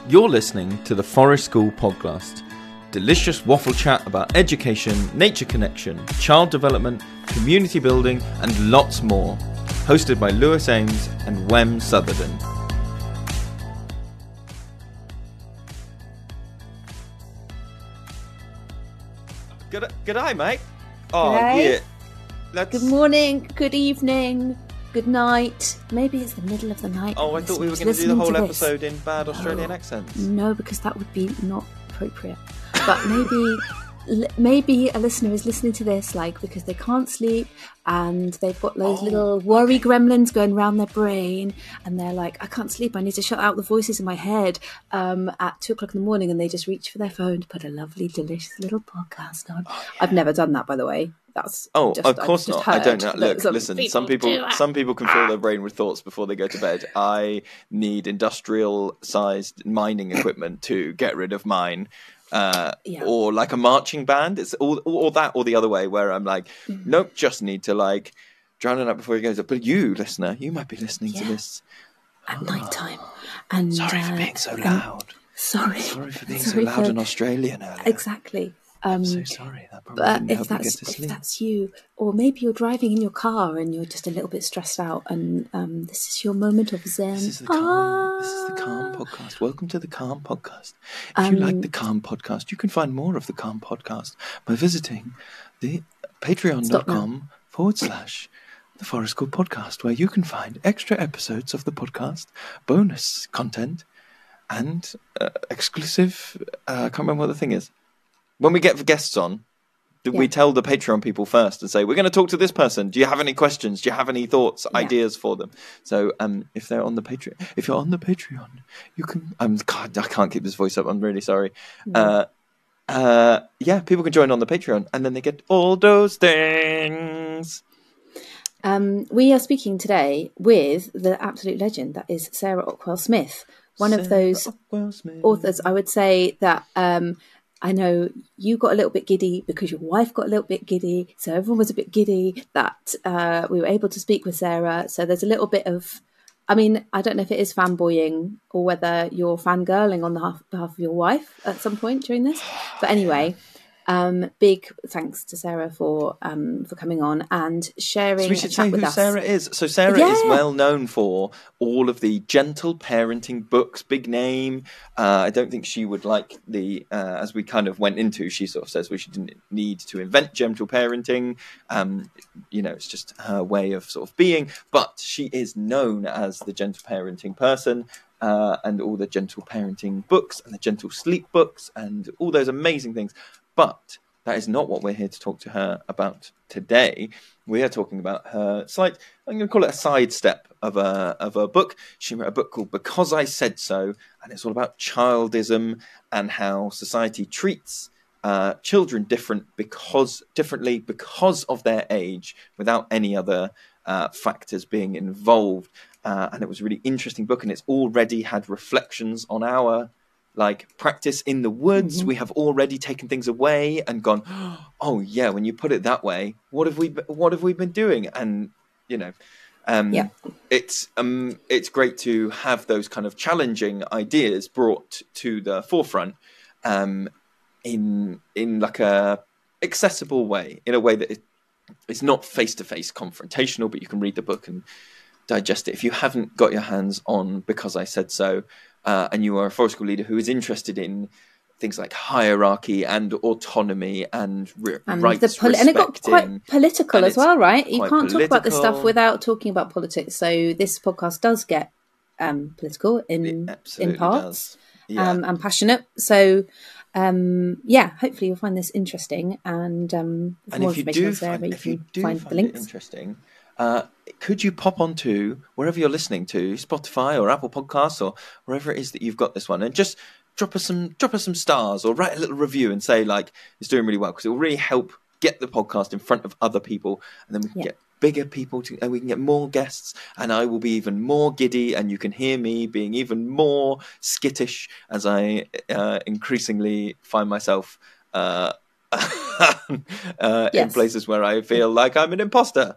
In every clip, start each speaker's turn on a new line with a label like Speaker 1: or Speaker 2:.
Speaker 1: You're listening to the Forest School Podcast. Delicious waffle chat about education, nature connection, child development, community building, and lots more. Hosted by Lewis Ames and Wem Sutherland. G'day, mate. Oh,
Speaker 2: G'day.
Speaker 1: yeah.
Speaker 2: Good morning, good evening, good night. Maybe it's the middle of the night.
Speaker 1: Oh, I thought we were going to do the whole episode in bad Australian accents.
Speaker 2: No, because that would be not appropriate. But maybe a listener is listening to this because they can't sleep and they've got those little worry gremlins going around their brain and they're like, I can't sleep, I need to shut out the voices in my head at 2 o'clock in the morning, and they just reach for their phone to put a lovely, delicious little podcast on. Oh, yeah. I've never done that, by the way. That's
Speaker 1: of course not. I don't know. Look, listen. Some people can fill their brain with thoughts before they go to bed. I need industrial-sized mining equipment to get rid of mine. Or like a marching band. It's all that or the other way, where I'm like, nope, just need to drown it out before it goes up. But you, listener, you might be listening to this
Speaker 2: at night time. And
Speaker 1: sorry for being so loud.
Speaker 2: Sorry
Speaker 1: for being so loud and Australian earlier.
Speaker 2: Exactly.
Speaker 1: I'm so sorry. That probably didn't help you get to sleep.
Speaker 2: If that's you, or maybe you're driving in your car and you're just a little bit stressed out, and this is your moment of zen.
Speaker 1: This is the Calm Podcast. Welcome to the Calm Podcast. If you like the Calm Podcast, you can find more of the Calm Podcast by visiting the patreon.com/the Forest School Podcast, where you can find extra episodes of the podcast, bonus content, and exclusive. I can't remember what the thing is. When we get guests on, we tell the Patreon people first and say, we're going to talk to this person. Do you have any questions? Do you have any thoughts, ideas for them? So if they're on the Patreon, if you're on the Patreon, you can... God, I can't keep this voice up. I'm really sorry. People can join on the Patreon and then they get all those things.
Speaker 2: We are speaking today with the absolute legend that is Sarah Ockwell-Smith, one of those authors, I would say, that... I know you got a little bit giddy because your wife got a little bit giddy. So everyone was a bit giddy that we were able to speak with Sarah. So there's a little bit of, I don't know if it is fanboying or whether you're fangirling on the behalf of your wife at some point during this. But anyway, big thanks to Sarah for coming on and sharing.
Speaker 1: So we should say who Sarah is. So Sarah is well known for all of the gentle parenting books, big name. I don't think she would like as we kind of went into, she sort of says we didn't need to invent gentle parenting. It's just her way of sort of being. But she is known as the gentle parenting person. And all the gentle parenting books and the gentle sleep books and all those amazing things. But that is not what we're here to talk to her about today. We are talking about her I'm going to call it a sidestep of a book. She wrote a book called Because I Said So, and it's all about childism and how society treats children differently because of their age, without any other factors being involved. And it was a really interesting book, and it's already had reflections on our practice in the woods. We have already taken things away and gone, oh yeah, when you put it that way, what have we been doing? And it's great to have those kind of challenging ideas brought to the forefront in a accessible way, in a way that it's not face-to-face confrontational, but you can read the book and digest it. If you haven't got your hands on Because I Said So, and you are a forest school leader who is interested in things like hierarchy and autonomy and rights respecting.
Speaker 2: And it got quite political as well, right? You can't talk about this stuff without talking about politics. So this podcast does get political in parts, and passionate. So hopefully you'll find this interesting. And if you do find the links
Speaker 1: interesting, could you pop onto wherever you're listening to, Spotify or Apple Podcasts or wherever it is that you've got this one, and just drop us some stars or write a little review and say it's doing really well, because it will really help get the podcast in front of other people, and then we can get bigger people and we can get more guests, and I will be even more giddy, and you can hear me being even more skittish as I increasingly find myself in places where I feel like I'm an imposter.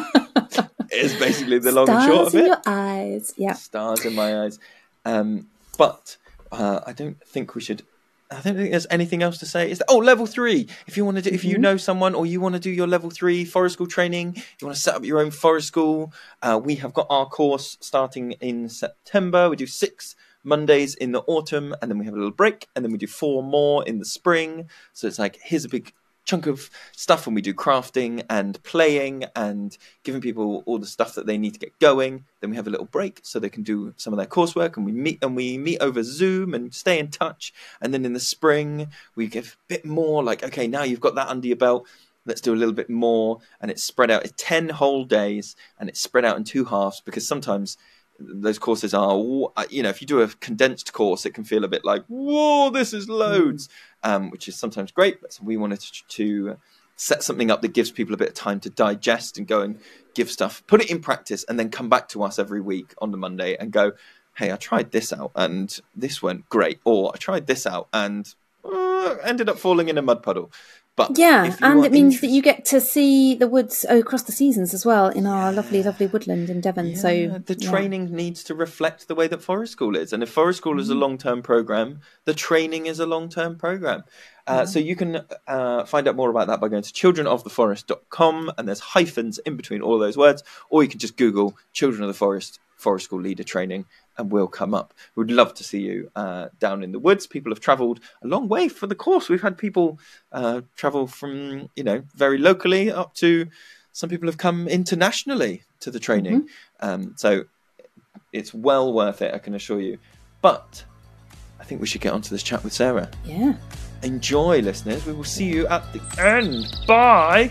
Speaker 1: Is basically the long and short of it.
Speaker 2: Stars in your eyes. Yeah.
Speaker 1: Stars in my eyes. But I don't think there's anything else to say. Level 3. If you want to do, if you know someone or you want to do your level 3 forest school training, you want to set up your own forest school, we have got our course starting in September. We do 6 Mondays in the autumn, and then we have a little break, and then we do 4 more in the spring. So it's like, here's a big chunk of stuff, and we do crafting and playing and giving people all the stuff that they need to get going. Then we have a little break so they can do some of their coursework, and we meet over Zoom and stay in touch. And then in the spring we give a bit more, like, okay, now you've got that under your belt, let's do a little bit more. And it's spread out. It's 10 whole days, and it's spread out in 2 halves, because sometimes those courses are, if you do a condensed course, it can feel a bit like, whoa, this is loads, which is sometimes great. But we wanted to set something up that gives people a bit of time to digest and go and give stuff, put it in practice, and then come back to us every week on the Monday and go, hey, I tried this out and this went great, or I tried this out and ended up falling in a mud puddle. But
Speaker 2: yeah, and it means that you get to see the woods across the seasons as well in our lovely, lovely woodland in Devon. Yeah. So
Speaker 1: the training needs to reflect the way that forest school is. And if forest school is a long-term program, the training is a long-term program. So you can find out more about that by going to childrenoftheforest.com, and there's hyphens in between all those words, or you can just Google Children of the Forest School Leader Training, and we'll come up. We'd love to see you down in the woods. People have travelled a long way for the course. We've had people travel from, very locally up to, some people have come internationally to the training. So it's well worth it, I can assure you. But I think we should get onto this chat with Sarah.
Speaker 2: Yeah.
Speaker 1: Enjoy, listeners. We will see you at the end. Bye.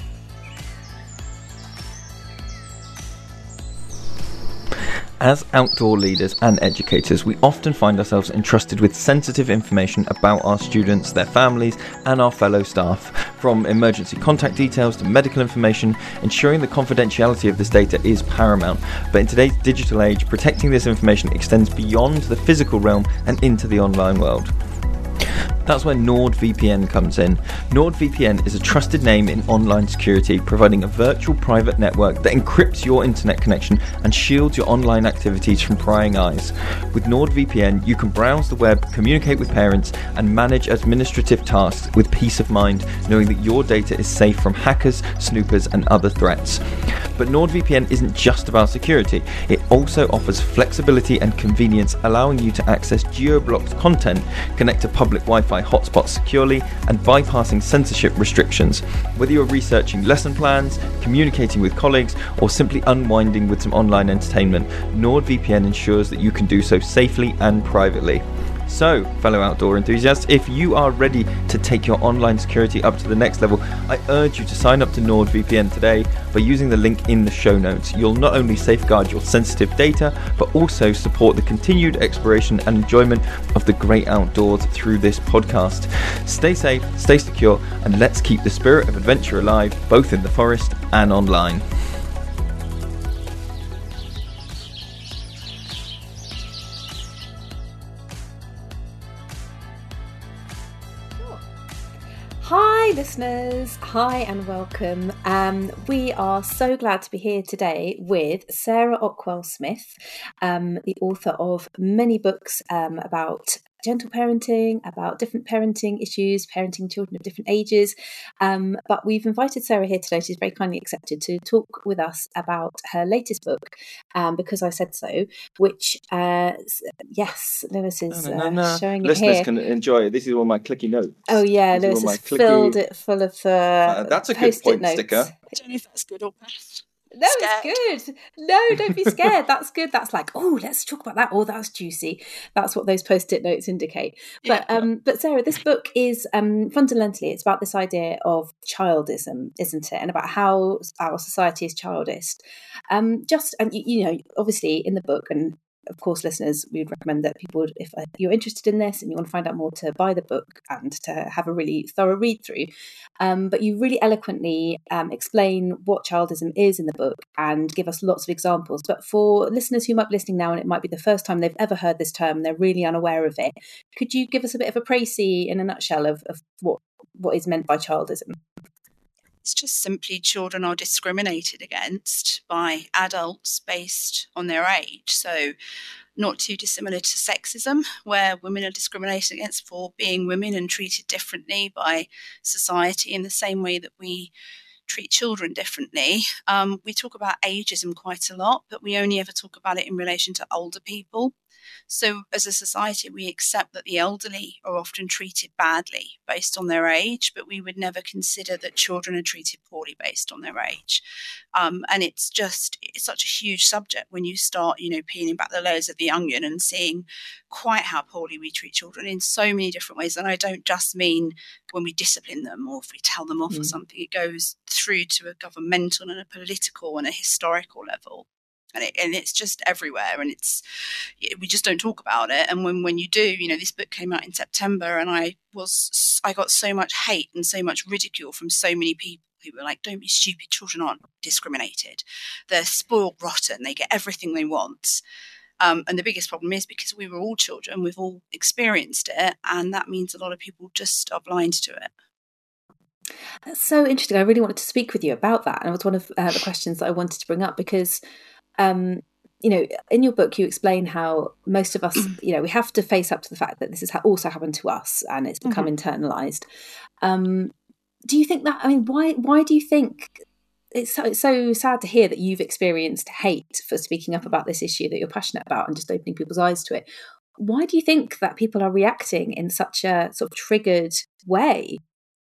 Speaker 1: As outdoor leaders and educators, we often find ourselves entrusted with sensitive information about our students, their families, and our fellow staff. From emergency contact details to medical information, ensuring the confidentiality of this data is paramount. But in today's digital age, protecting this information extends beyond the physical realm and into the online world. That's where NordVPN comes in. NordVPN is a trusted name in online security, providing a virtual private network that encrypts your internet connection and shields your online activities from prying eyes. With NordVPN, you can browse the web, communicate with parents, and manage administrative tasks with peace of mind, knowing that your data is safe from hackers, snoopers, and other threats. But NordVPN isn't just about security. It also offers flexibility and convenience, allowing you to access geo-blocked content, connect to public Wi-Fi hotspots securely, and bypassing censorship restrictions. Whether you're researching lesson plans, communicating with colleagues, or simply unwinding with some online entertainment, NordVPN ensures that you can do so safely and privately. So, fellow outdoor enthusiasts, if you are ready to take your online security up to the next level, I urge you to sign up to NordVPN today by using the link in the show notes. You'll not only safeguard your sensitive data, but also support the continued exploration and enjoyment of the great outdoors through this podcast. Stay safe, stay secure, and let's keep the spirit of adventure alive, both in the forest and online.
Speaker 2: Hi listeners, hi and welcome. We are so glad to be here today with Sarah Ockwell-Smith, the author of many books about gentle parenting, about different parenting issues, parenting children of different ages. But we've invited Sarah here today. She's very kindly accepted to talk with us about her latest book, Because I Said So, which, yes, Lewis is showing
Speaker 1: Listeners
Speaker 2: it here.
Speaker 1: Listeners can enjoy it. This is all my clicky notes.
Speaker 2: Oh yeah, Lewis has filled it full of
Speaker 1: that's a good point
Speaker 2: notes.
Speaker 1: Sticker.
Speaker 3: I don't know if that's good or bad.
Speaker 2: No, it's good. No, don't be scared. That's good. That's like, oh, let's talk about that. Oh, that's juicy. That's what those post-it notes indicate. But but Sarah, this book is fundamentally, it's about this idea of childism, isn't it? And about how our society is childist. Obviously in the book, and of course, listeners, we would recommend that people, if you're interested in this and you want to find out more, to buy the book and to have a really thorough read through. But you really eloquently explain what childism is in the book and give us lots of examples. But for listeners who might be listening now and it might be the first time they've ever heard this term, they're really unaware of it, could you give us a bit of a précis in a nutshell of what is meant by childism?
Speaker 3: It's just simply children are discriminated against by adults based on their age. So not too dissimilar to sexism, where women are discriminated against for being women and treated differently by society in the same way that we treat children differently. We talk about ageism quite a lot, but we only ever talk about it in relation to older people. So as a society, we accept that the elderly are often treated badly based on their age, but we would never consider that children are treated poorly based on their age. And it's such a huge subject when you start, peeling back the layers of the onion and seeing quite how poorly we treat children in so many different ways. And I don't just mean when we discipline them or if we tell them off or something. It goes through to a governmental and a political and a historical level. And it's just everywhere, and we just don't talk about it. And when you do, this book came out in September, and I got so much hate and so much ridicule from so many people who were like, "Don't be stupid. Children aren't discriminated. They're spoiled rotten. They get everything they want." And the biggest problem is because we were all children, we've all experienced it, and that means a lot of people just are blind to it.
Speaker 2: That's so interesting. I really wanted to speak with you about that, and it was one of the questions that I wanted to bring up because. In your book, you explain how most of us, we have to face up to the fact that this has also happened to us and it's become internalized. Do you think that, why do you think it's so sad to hear that you've experienced hate for speaking up about this issue that you're passionate about and just opening people's eyes to it? Why do you think that people are reacting in such a sort of triggered way?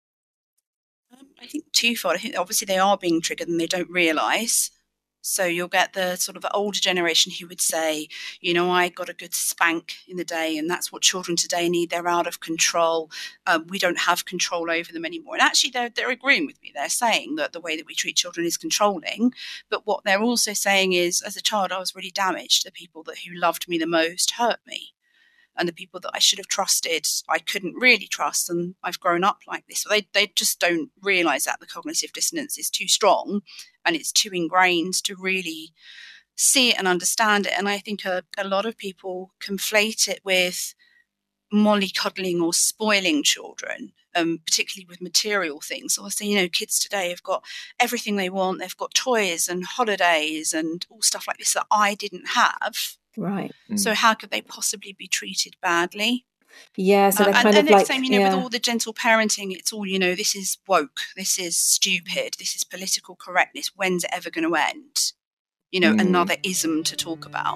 Speaker 3: I think twofold. I think obviously they are being triggered and they don't realise. So you'll get the sort of older generation who would say, I got a good spank in the day, and that's what children today need. They're out of control. We don't have control over them anymore. And actually, they're agreeing with me. They're saying that the way that we treat children is controlling. But what they're also saying is, as a child, I was really damaged. The people who loved me the most hurt me. And the people that I should have trusted, I couldn't really trust, and I've grown up like this. So they just don't realise that the cognitive dissonance is too strong and it's too ingrained to really see it and understand it. And I think a lot of people conflate it with mollycoddling or spoiling children, particularly with material things. So I say, kids today have got everything they want. They've got toys and holidays and all stuff like this that I didn't have.
Speaker 2: Right.
Speaker 3: So how could they possibly be treated badly?
Speaker 2: Yeah, so they're kind of
Speaker 3: like... And with all the gentle parenting, it's all, this is woke, this is stupid, this is political correctness. When's it ever going to end? Another ism to talk about.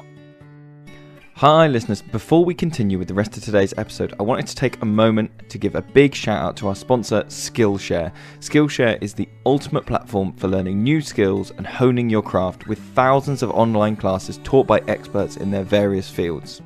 Speaker 1: Hi listeners, before we continue with the rest of today's episode, I wanted to take a moment to give a big shout out to our sponsor, Skillshare. Skillshare is the ultimate platform for learning new skills and honing your craft with thousands of online classes taught by experts in their various fields.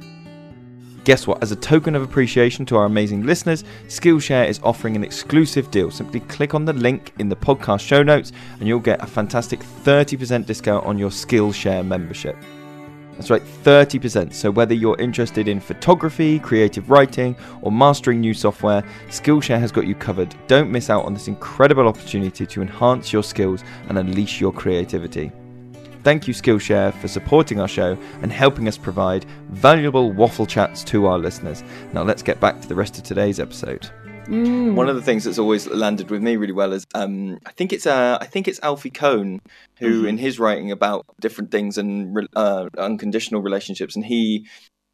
Speaker 1: Guess what? As a token of appreciation to our amazing listeners, Skillshare is offering an exclusive deal. Simply click on the link in the podcast show notes and you'll get a fantastic 30% discount on your Skillshare membership. That's right, 30%. So whether you're interested in photography, creative writing, or mastering new software, Skillshare has got you covered. Don't miss out on this incredible opportunity to enhance your skills and unleash your creativity. Thank you, Skillshare, for supporting our show and helping us provide valuable waffle chats to our listeners. Now let's get back to the rest of today's episode. One of the things that's always landed with me really well is I think it's Alfie Kohn who, in his writing about different things and unconditional relationships, and he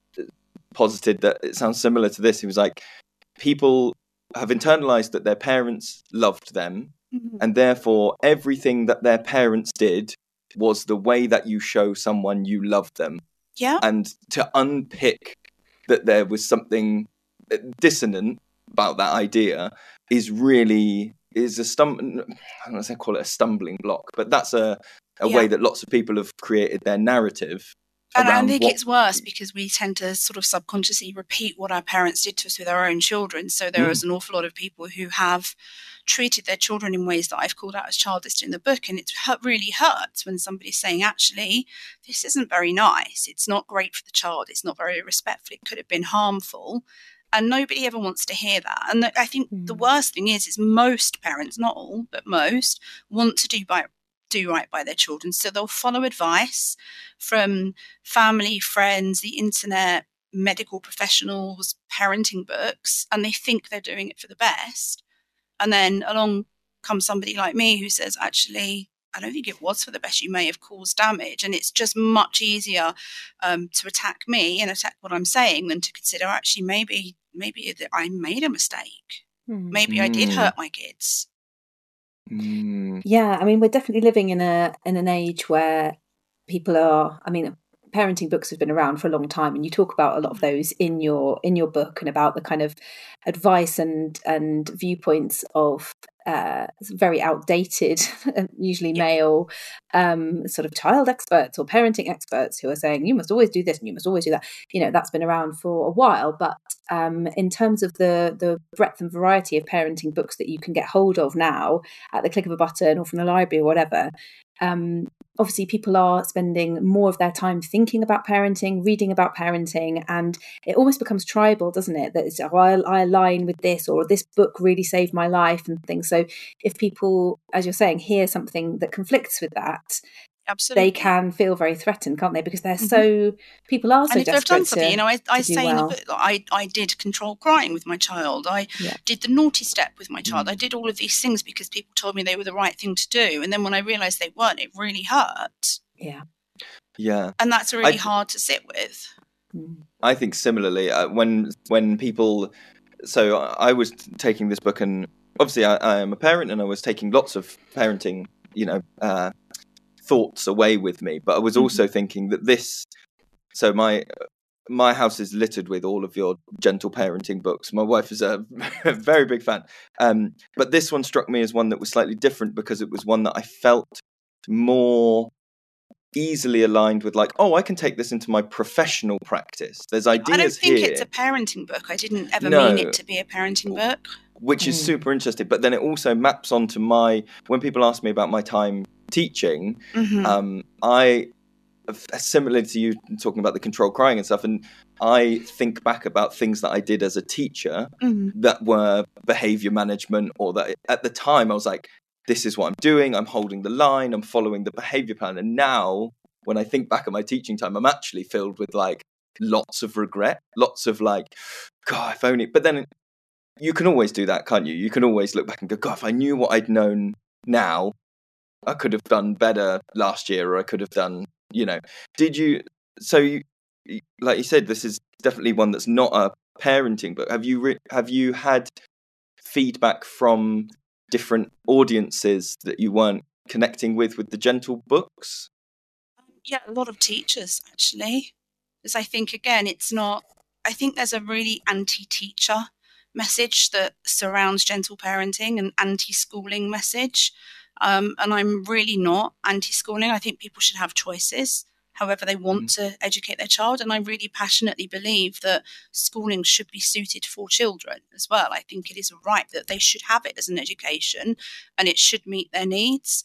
Speaker 1: posited that it sounds similar to this. He was like, people have internalized that their parents loved them, and therefore everything that their parents did was the way that you show someone you love them.
Speaker 3: Yeah.
Speaker 1: And to unpick that there was something dissonant about that idea is a I don't want to call it a stumbling block, but that's a way that lots of people have created their narrative.
Speaker 3: And I think it's worse because we tend to sort of subconsciously repeat what our parents did to us with our own children. So there is an awful lot of people who have treated their children in ways that I've called out as childist in the book. And it really hurts when somebody's saying, actually, this isn't very nice. It's not great for the child. It's not very respectful. It could have been harmful. And nobody ever wants to hear that. And I think the worst thing is most parents, not all, but most, want to do right by their children. So they'll follow advice from family, friends, the internet, medical professionals, parenting books, and they think they're doing it for the best. And then along comes somebody like me who says, actually, I don't think it was for the best. You may have caused damage. And it's just much easier to attack me and attack what I'm saying than to consider, actually, maybe that I made a mistake. Maybe I did hurt my kids.
Speaker 2: Yeah, I mean, we're definitely living in an age where people are, I mean, parenting books have been around for a long time, and you talk about a lot of those in your book, and about the kind of advice and viewpoints of very outdated, usually male, sort of child experts or parenting experts who are saying you must always do this and you must always do that. You know, that's been around for a while, but in terms of the breadth and variety of parenting books that you can get hold of now at the click of a button or from the library or whatever, obviously people are spending more of their time thinking about parenting, reading about parenting, and it almost becomes tribal, doesn't it? That it's, oh, I align with this, or this book really saved my life and things. So if people, as you're saying, hear something that conflicts with that,
Speaker 3: absolutely,
Speaker 2: they can feel very threatened, can't they? Because they're so, people are so
Speaker 3: and if
Speaker 2: desperate
Speaker 3: they've done something,
Speaker 2: to,
Speaker 3: you know, I say
Speaker 2: well.
Speaker 3: in the book that I did control crying with my child. I did the naughty step with my child. I did all of these things because people told me they were the right thing to do. And then when I realised they weren't, it really hurt.
Speaker 2: Yeah.
Speaker 1: Yeah.
Speaker 3: And that's really hard to sit with.
Speaker 1: I think similarly, when people, so I was taking this book, and obviously I am a parent, and I was taking lots of parenting, thoughts away with me, but I was also thinking that so my house is littered with all of your gentle parenting books. My wife is a very big fan, but this one struck me as one that was slightly different, because it was one that I felt more easily aligned with, like, oh, I can take this into my professional practice. There's ideas here.
Speaker 3: I don't think it's a parenting book. I didn't ever mean it to be a parenting book.
Speaker 1: Which is super interesting. But then it also maps onto when people ask me about my time teaching, I, similar to you talking about the controlled crying and stuff, and I think back about things that I did as a teacher that were behavior management, or that at the time I was like, this is what I'm doing, I'm holding the line, I'm following the behavior plan. And now when I think back at my teaching time, I'm actually filled with like lots of regret, lots of like, God, if only. But then you can always do that, can't you? You can always look back and go, God, if I knew what I'd known now, I could have done better last year, or I could have done, like you said, this is definitely one that's not a parenting book. Have you had feedback from different audiences that you weren't connecting with the gentle books?
Speaker 3: Yeah, a lot of teachers, actually. Because I think, again, I think there's a really anti-teacher message that surrounds gentle parenting, and anti-schooling message. And I'm really not anti-schooling. I think people should have choices, however they want to educate their child. And I really passionately believe that schooling should be suited for children as well. I think it is a right that they should have it as an education, and it should meet their needs.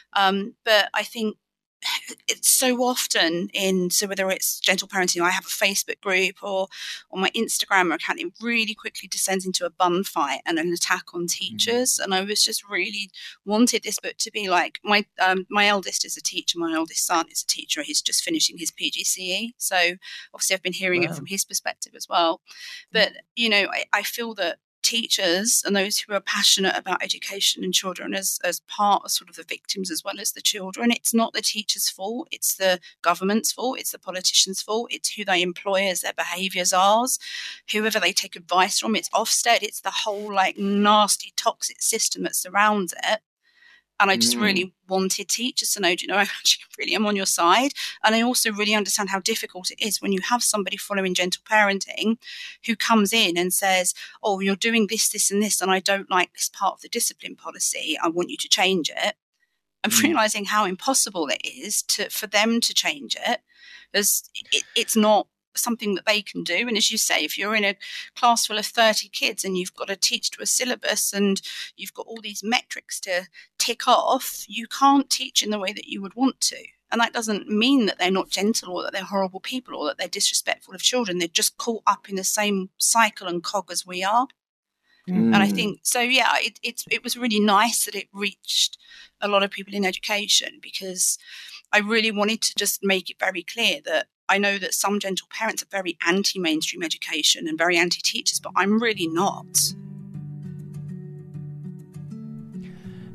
Speaker 3: But I think it's so often so whether it's gentle parenting, I have a Facebook group, or on my Instagram account, it really quickly descends into a bun fight and an attack on teachers. And I was just really wanted this book to be like, my eldest is a teacher, my oldest son is a teacher, he's just finishing his PGCE, so obviously I've been hearing it from his perspective as well. But I feel that teachers and those who are passionate about education and children as part of sort of the victims as well as the children. It's not the teacher's fault, it's the government's fault, it's the politicians' fault, it's who they employ as their behaviours are, whoever they take advice from, it's Ofsted, it's the whole like nasty toxic system that surrounds it. And I just really wanted teachers to know, I actually really am on your side. And I also really understand how difficult it is when you have somebody following gentle parenting who comes in and says, oh, you're doing this, this and this, and I don't like this part of the discipline policy. I want you to change it. And realising how impossible it is for them to change it, because it's not something that they can do. And as you say, if you're in a class full of 30 kids and you've got to teach to a syllabus and you've got all these metrics to tick off, you can't teach in the way that you would want to. And that doesn't mean that they're not gentle, or that they're horrible people, or that they're disrespectful of children. They're just caught up in the same cycle and cog as we are. And I think so. Yeah, it was really nice that it reached a lot of people in education, because I really wanted to just make it very clear that I know that some gentle parents are very anti-mainstream education and very anti-teachers, but I'm really not.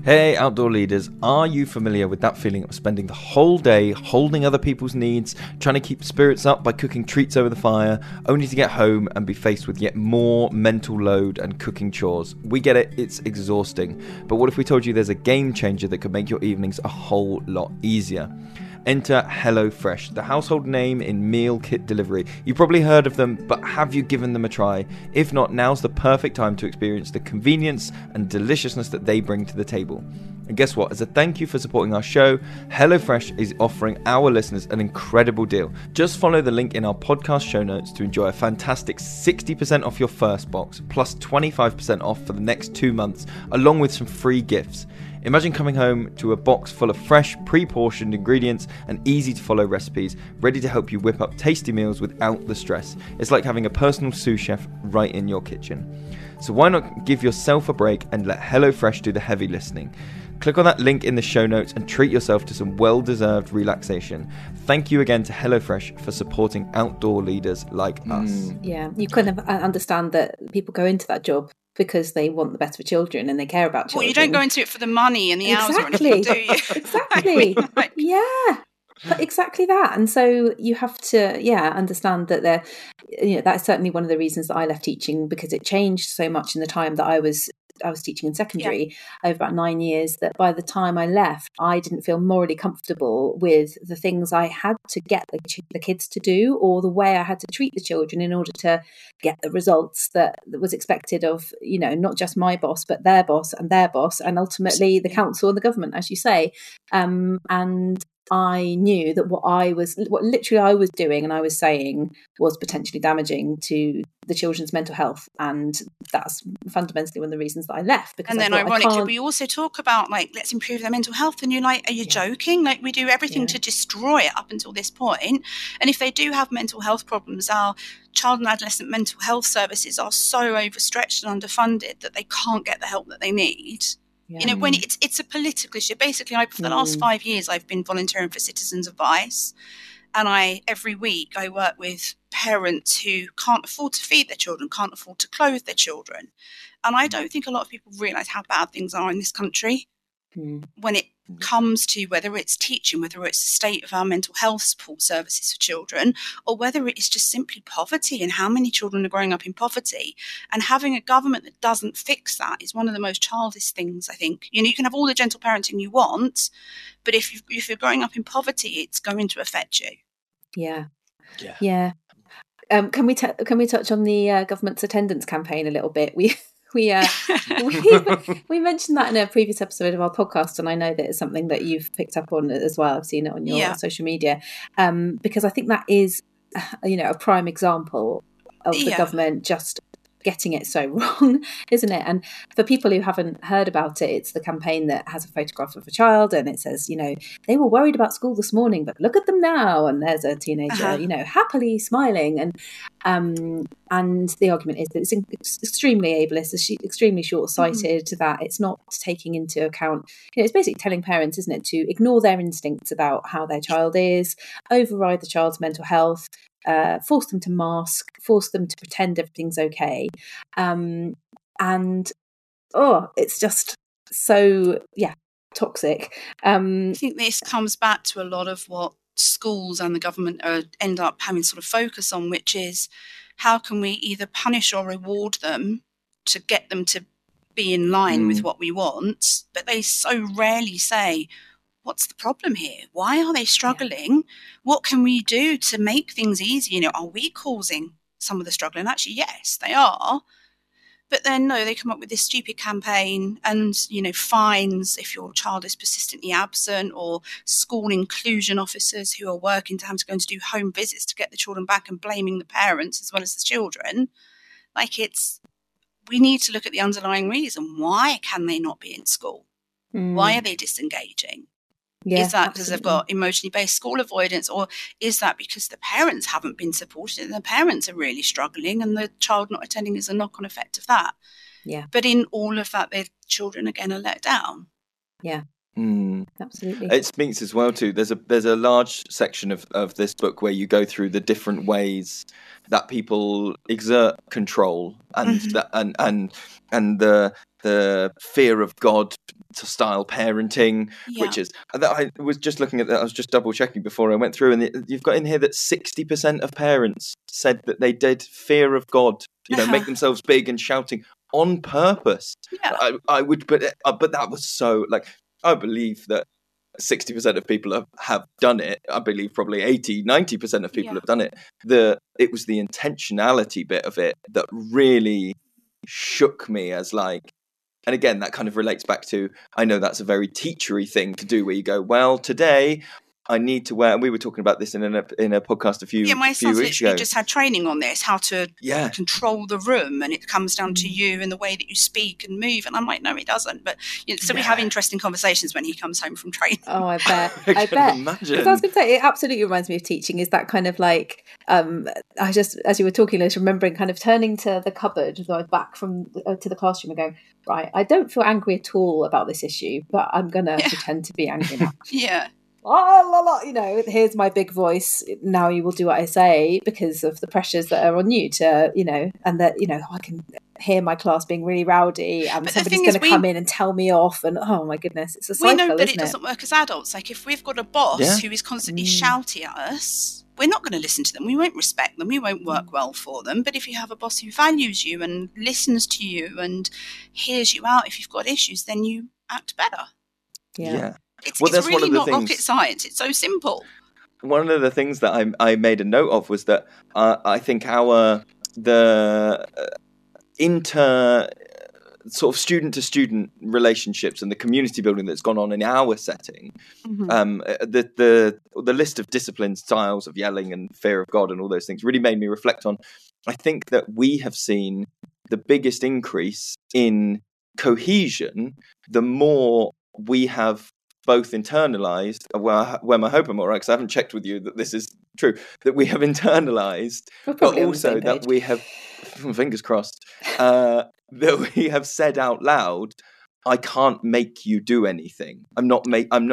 Speaker 1: Hey outdoor leaders, are you familiar with that feeling of spending the whole day holding other people's needs, trying to keep spirits up by cooking treats over the fire, only to get home and be faced with yet more mental load and cooking chores? We get it, it's exhausting. But what if we told you there's a game changer that could make your evenings a whole lot easier? Enter HelloFresh, the household name in meal kit delivery. You've probably heard of them, but have you given them a try? If not, now's the perfect time to experience the convenience and deliciousness that they bring to the table. And guess what? As a thank you for supporting our show, HelloFresh is offering our listeners an incredible deal. Just follow the link in our podcast show notes to enjoy a fantastic 60% off your first box, plus 25% off for the next 2 months, along with some free gifts. Imagine coming home to a box full of fresh, pre-portioned ingredients and easy-to-follow recipes, ready to help you whip up tasty meals without the stress. It's like having a personal sous chef right in your kitchen. So why not give yourself a break and let HelloFresh do the heavy listening? Click on that link in the show notes and treat yourself to some well-deserved relaxation. Thank you again to HelloFresh for supporting outdoor leaders like us.
Speaker 2: Yeah, you kind of understand that people go into that job because they want the best for children and they care about children.
Speaker 3: Well, you don't go into it for the money and the hours or anything, do you?
Speaker 2: Exactly. Yeah. But exactly that. And so you have to, understand that that's certainly one of the reasons that I left teaching, because it changed so much in the time that I was teaching in secondary over about 9 years, that by the time I left, I didn't feel morally comfortable with the things I had to get the kids to do, or the way I had to treat the children in order to get the results that was expected of, not just my boss, but their boss, and ultimately the council and the government, as you say. And I knew that what literally I was doing and I was saying was potentially damaging to the children's mental health, and that's fundamentally one of the reasons that I left. Because
Speaker 3: ironically, we also talk about let's improve their mental health, and you're like, are you joking? We do everything to destroy it up until this point. And if they do have mental health problems, our child and adolescent mental health services are so overstretched and underfunded that they can't get the help that they need. Yeah. When it's a political issue. Basically, for the last 5 years, I've been volunteering for Citizens Advice, and every week I work with parents who can't afford to feed their children, can't afford to clothe their children, and I don't think a lot of people realise how bad things are in this country when it comes to whether it's teaching, whether it's the state of our mental health support services for children, or whether it is just simply poverty and how many children are growing up in poverty. And having a government that doesn't fix that is one of the most childish things, I think. You can have all the gentle parenting you want, but if you're growing up in poverty, it's going to affect you.
Speaker 2: Yeah. Can we touch on the government's attendance campaign a little bit? We mentioned that in a previous episode of our podcast, and I know that it's something that you've picked up on as well. I've seen it on your social media, because I think that is, a prime example of the government just getting it so wrong, isn't it? And for people who haven't heard about it, it's the campaign that has a photograph of a child and it says, they were worried about school this morning, but look at them now. And there's a teenager, happily smiling. And the argument is that it's extremely ableist, it's extremely short-sighted, that it's not taking into account, it's basically telling parents, isn't it, to ignore their instincts about how their child is, override the child's mental health, force them to mask, force them to pretend everything's okay. It's just so, toxic.
Speaker 3: I think this comes back to a lot of what schools and the government end up having sort of focus on, which is how can we either punish or reward them to get them to be in line with what we want, but they so rarely say, what's the problem here? Why are they struggling? Yeah. What can we do to make things easy? Are we causing some of the struggle? And actually, yes, they are. But then, no, they come up with this stupid campaign and, fines if your child is persistently absent, or school inclusion officers who are working to have to go and do home visits to get the children back and blaming the parents as well as the children. We need to look at the underlying reason. Why can they not be in school? Why are they disengaging?
Speaker 2: Yeah,
Speaker 3: is that because they've got emotionally based school avoidance, or is that because the parents haven't been supported and the parents are really struggling and the child not attending is a knock-on effect of that?
Speaker 2: Yeah.
Speaker 3: But in all of that, their children again are let down.
Speaker 2: Yeah. Absolutely.
Speaker 1: It speaks as well to there's a large section of this book where you go through the different ways that people exert control and and the the fear of God style parenting,
Speaker 3: Yeah.
Speaker 1: which is, I was just looking at that. I was just double checking before I went through, and you've got in here that 60% of parents said that they did fear of God, make themselves big and shouting on purpose.
Speaker 3: Yeah.
Speaker 1: I would, but that was so, like, I believe that 60% of people have done it. I believe probably 80-90% of people have done it. It was the intentionality bit of it that really shook me as like, and again, that kind of relates back to, I know that's a very teachery thing to do, where you go, well, today I need to wear, and we were talking about this in a podcast a few weeks ago.
Speaker 3: Just had training on this, how to control the room, and it comes down to you and the way that you speak and move. And I'm like, no, it doesn't. But we have interesting conversations when he comes home from training.
Speaker 2: Oh, I bet.
Speaker 1: I bet. Imagine.
Speaker 2: Because I was going to say, it absolutely reminds me of teaching. Is that kind of like, I just, as you were talking, I was remembering kind of turning to the cupboard, back from to the classroom and going, right, I don't feel angry at all about this issue, but I'm going to pretend to be angry now.
Speaker 3: Yeah.
Speaker 2: Here's my big voice. Now you will do what I say, because of the pressures that are on you to, and that, I can hear my class being really rowdy, and somebody's going to come in and tell me off, and oh my goodness, it's a cycle.
Speaker 3: We know that it doesn't work as adults. Like, if we've got a boss who is constantly shouting at us, we're not going to listen to them. We won't respect them. We won't work well for them. But if you have a boss who values you and listens to you and hears you out if you've got issues, then you act better.
Speaker 1: Yeah.
Speaker 3: It's really not rocket science. It's so simple.
Speaker 1: One of the things that I made a note of was that I think the sort of student to student relationships and the community building that's gone on in our setting, the list of discipline styles of yelling and fear of God and all those things really made me reflect on, I think that we have seen the biggest increase in cohesion the more we have both internalized, where my hope I'm all right, because I haven't checked with you that this is true, that we have internalized, but also that we have, fingers crossed, that we have said out loud, I can't make you do anything. But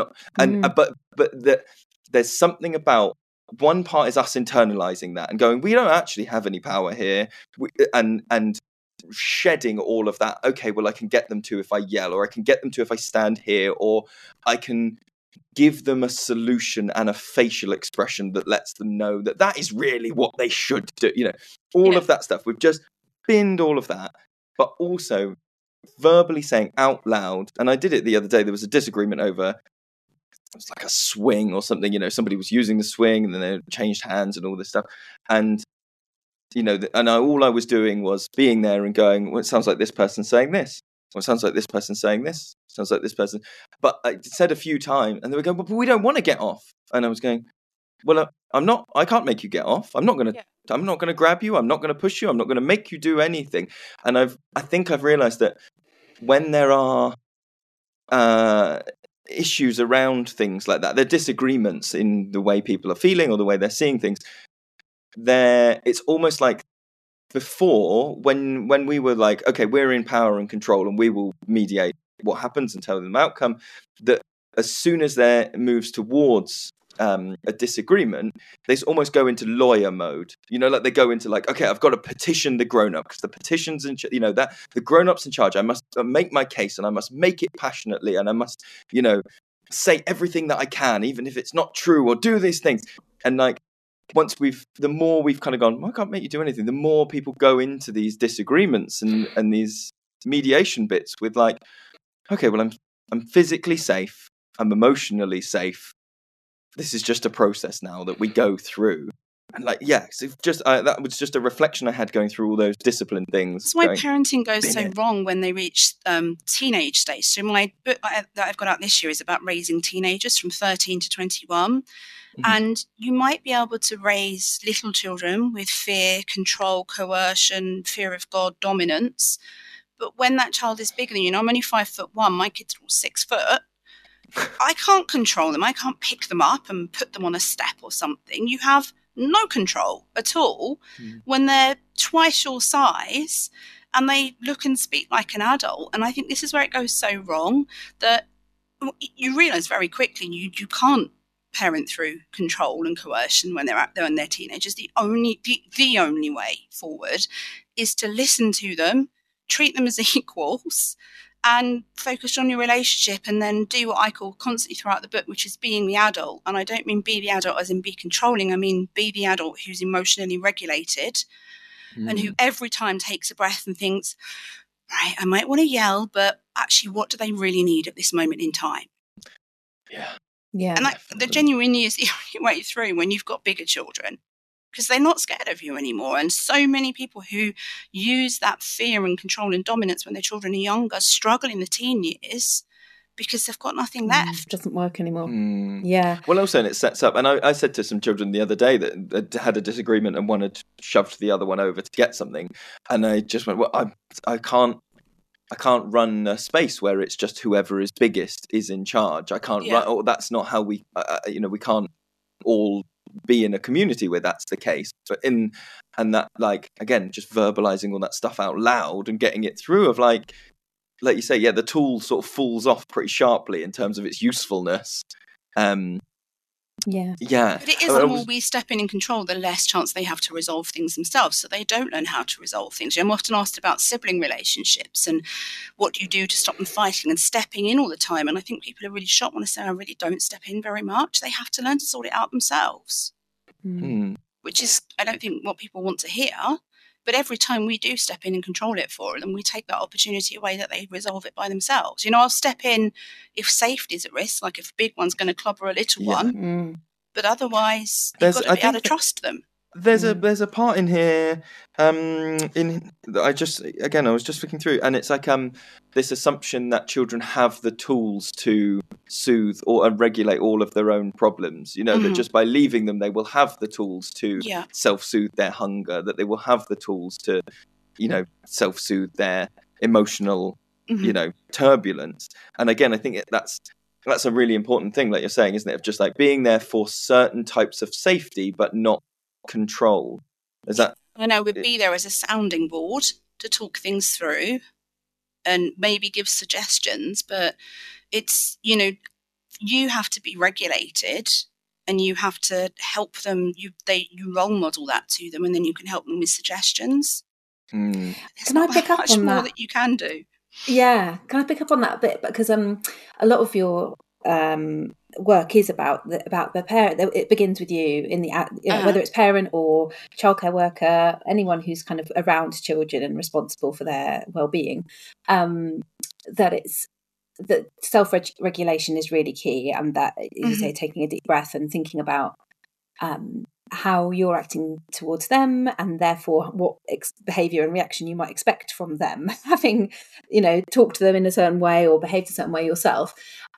Speaker 1: that there's something about, one part is us internalizing that and going, we don't actually have any power here, and shedding all of that. Okay, well, I can get them to if I yell, or I can get them to if I stand here, or I can give them a solution and a facial expression that lets them know that is really what they should do. All of that stuff. We've just binned all of that, but also verbally saying out loud. And I did it the other day. There was a disagreement over, it was like a swing or something. Somebody was using the swing and then they changed hands and all this stuff. And all I was doing was being there and going, well, it sounds like this person's saying this. Well, it sounds like this person's saying this. It sounds like this person. But I said a few times, and they were going, but we don't want to get off. And I was going, well, I can't make you get off. I'm not going to grab you. I'm not going to push you. I'm not going to make you do anything. And I think I've realized that when there are issues around things like that, there are disagreements in the way people are feeling or the way they're seeing things, it's almost like before, when we were like, okay, we're in power and control and we will mediate what happens and tell them the outcome, that as soon as there moves towards a disagreement, they almost go into lawyer mode. Like they go into like, okay, I've got to petition the grown-up because the petition's that the grown-up's in charge. I must make my case, and I must make it passionately, and I must say everything that I can, even if it's not true, or do these things. And like, the more we've kind of gone, well, I can't make you do anything, the more people go into these disagreements and these mediation bits with like, okay, well, I'm physically safe, I'm emotionally safe. This is just a process now that we go through. And like, so that was just a reflection I had going through all those discipline things.
Speaker 3: That's why parenting goes so wrong when they reach teenage stage. So my book that I've got out this year is about raising teenagers from 13 to 21. And you might be able to raise little children with fear, control, coercion, fear of God, dominance. But when that child is bigger than you, I'm only 5'1", my kids are all 6 foot. I can't control them. I can't pick them up and put them on a step or something. You have no control at all when they're twice your size and they look and speak like an adult. And I think this is where it goes so wrong, that you realise very quickly you can't parent through control and coercion when they're out there and they're teenagers. The only way forward is to listen to them, treat them as equals and focus on your relationship, and then do what I call constantly throughout the book, which is being the adult. And I don't mean be the adult as in be controlling. I mean be the adult who's emotionally regulated and who every time takes a breath and thinks, right, I might want to yell, but actually, what do they really need at this moment in time?
Speaker 2: Yeah.
Speaker 3: And the genuinely is the only way through when you've got bigger children, because they're not scared of you anymore. And so many people who use that fear and control and dominance when their children are younger struggle in the teen years because they've got nothing left.
Speaker 2: It doesn't work anymore. Yeah.
Speaker 1: Well, also, and it sets up, and I said to some children the other day that had a disagreement and one had shoved the other one over to get something, and I just went, well, I can't run a space where it's just whoever is biggest is in charge. I can't run. Oh, that's not how we, we can't all be in a community where that's the case. But and that, like, again, just verbalizing all that stuff out loud and getting it through of like you say, the tool sort of falls off pretty sharply in terms of its usefulness.
Speaker 2: Yeah.
Speaker 3: But it is the more we step in and control, the less chance they have to resolve things themselves. So they don't learn how to resolve things. I'm often asked about sibling relationships and what do you do to stop them fighting and stepping in all the time. And I think people are really shocked when I say I really don't step in very much. They have to learn to sort it out themselves, which is, I don't think, what people want to hear. But every time we do step in and control it for them, we take that opportunity away that they resolve it by themselves. I'll step in if safety is at risk, like if a big one's going to clobber a little one. But otherwise, you've got to be able to trust them.
Speaker 1: There's a part in here I was just looking through, and it's like this assumption that children have the tools to soothe or regulate all of their own problems, that just by leaving them they will have the tools to self-soothe their hunger, that they will have the tools to self-soothe their emotional turbulence. And again, I think that's a really important thing, like you're saying, isn't it, of just like being there for certain types of safety but not control. Is that
Speaker 3: I know we'd be there as a sounding board to talk things through and maybe give suggestions, but it's, you have to be regulated and you have to help them. You role model that to them, and then you can help them with suggestions.
Speaker 2: Can I pick up on
Speaker 3: more that you can do?
Speaker 2: Yeah, can I pick up on that a bit? Because a lot of your work is about the parent. It begins with you in the whether it's parent or childcare worker, anyone who's kind of around children and responsible for their well-being. That self-regulation is really key, and that you say taking a deep breath and thinking about how you're acting towards them, and therefore what behaviour and reaction you might expect from them, having talked to them in a certain way or behaved a certain way yourself.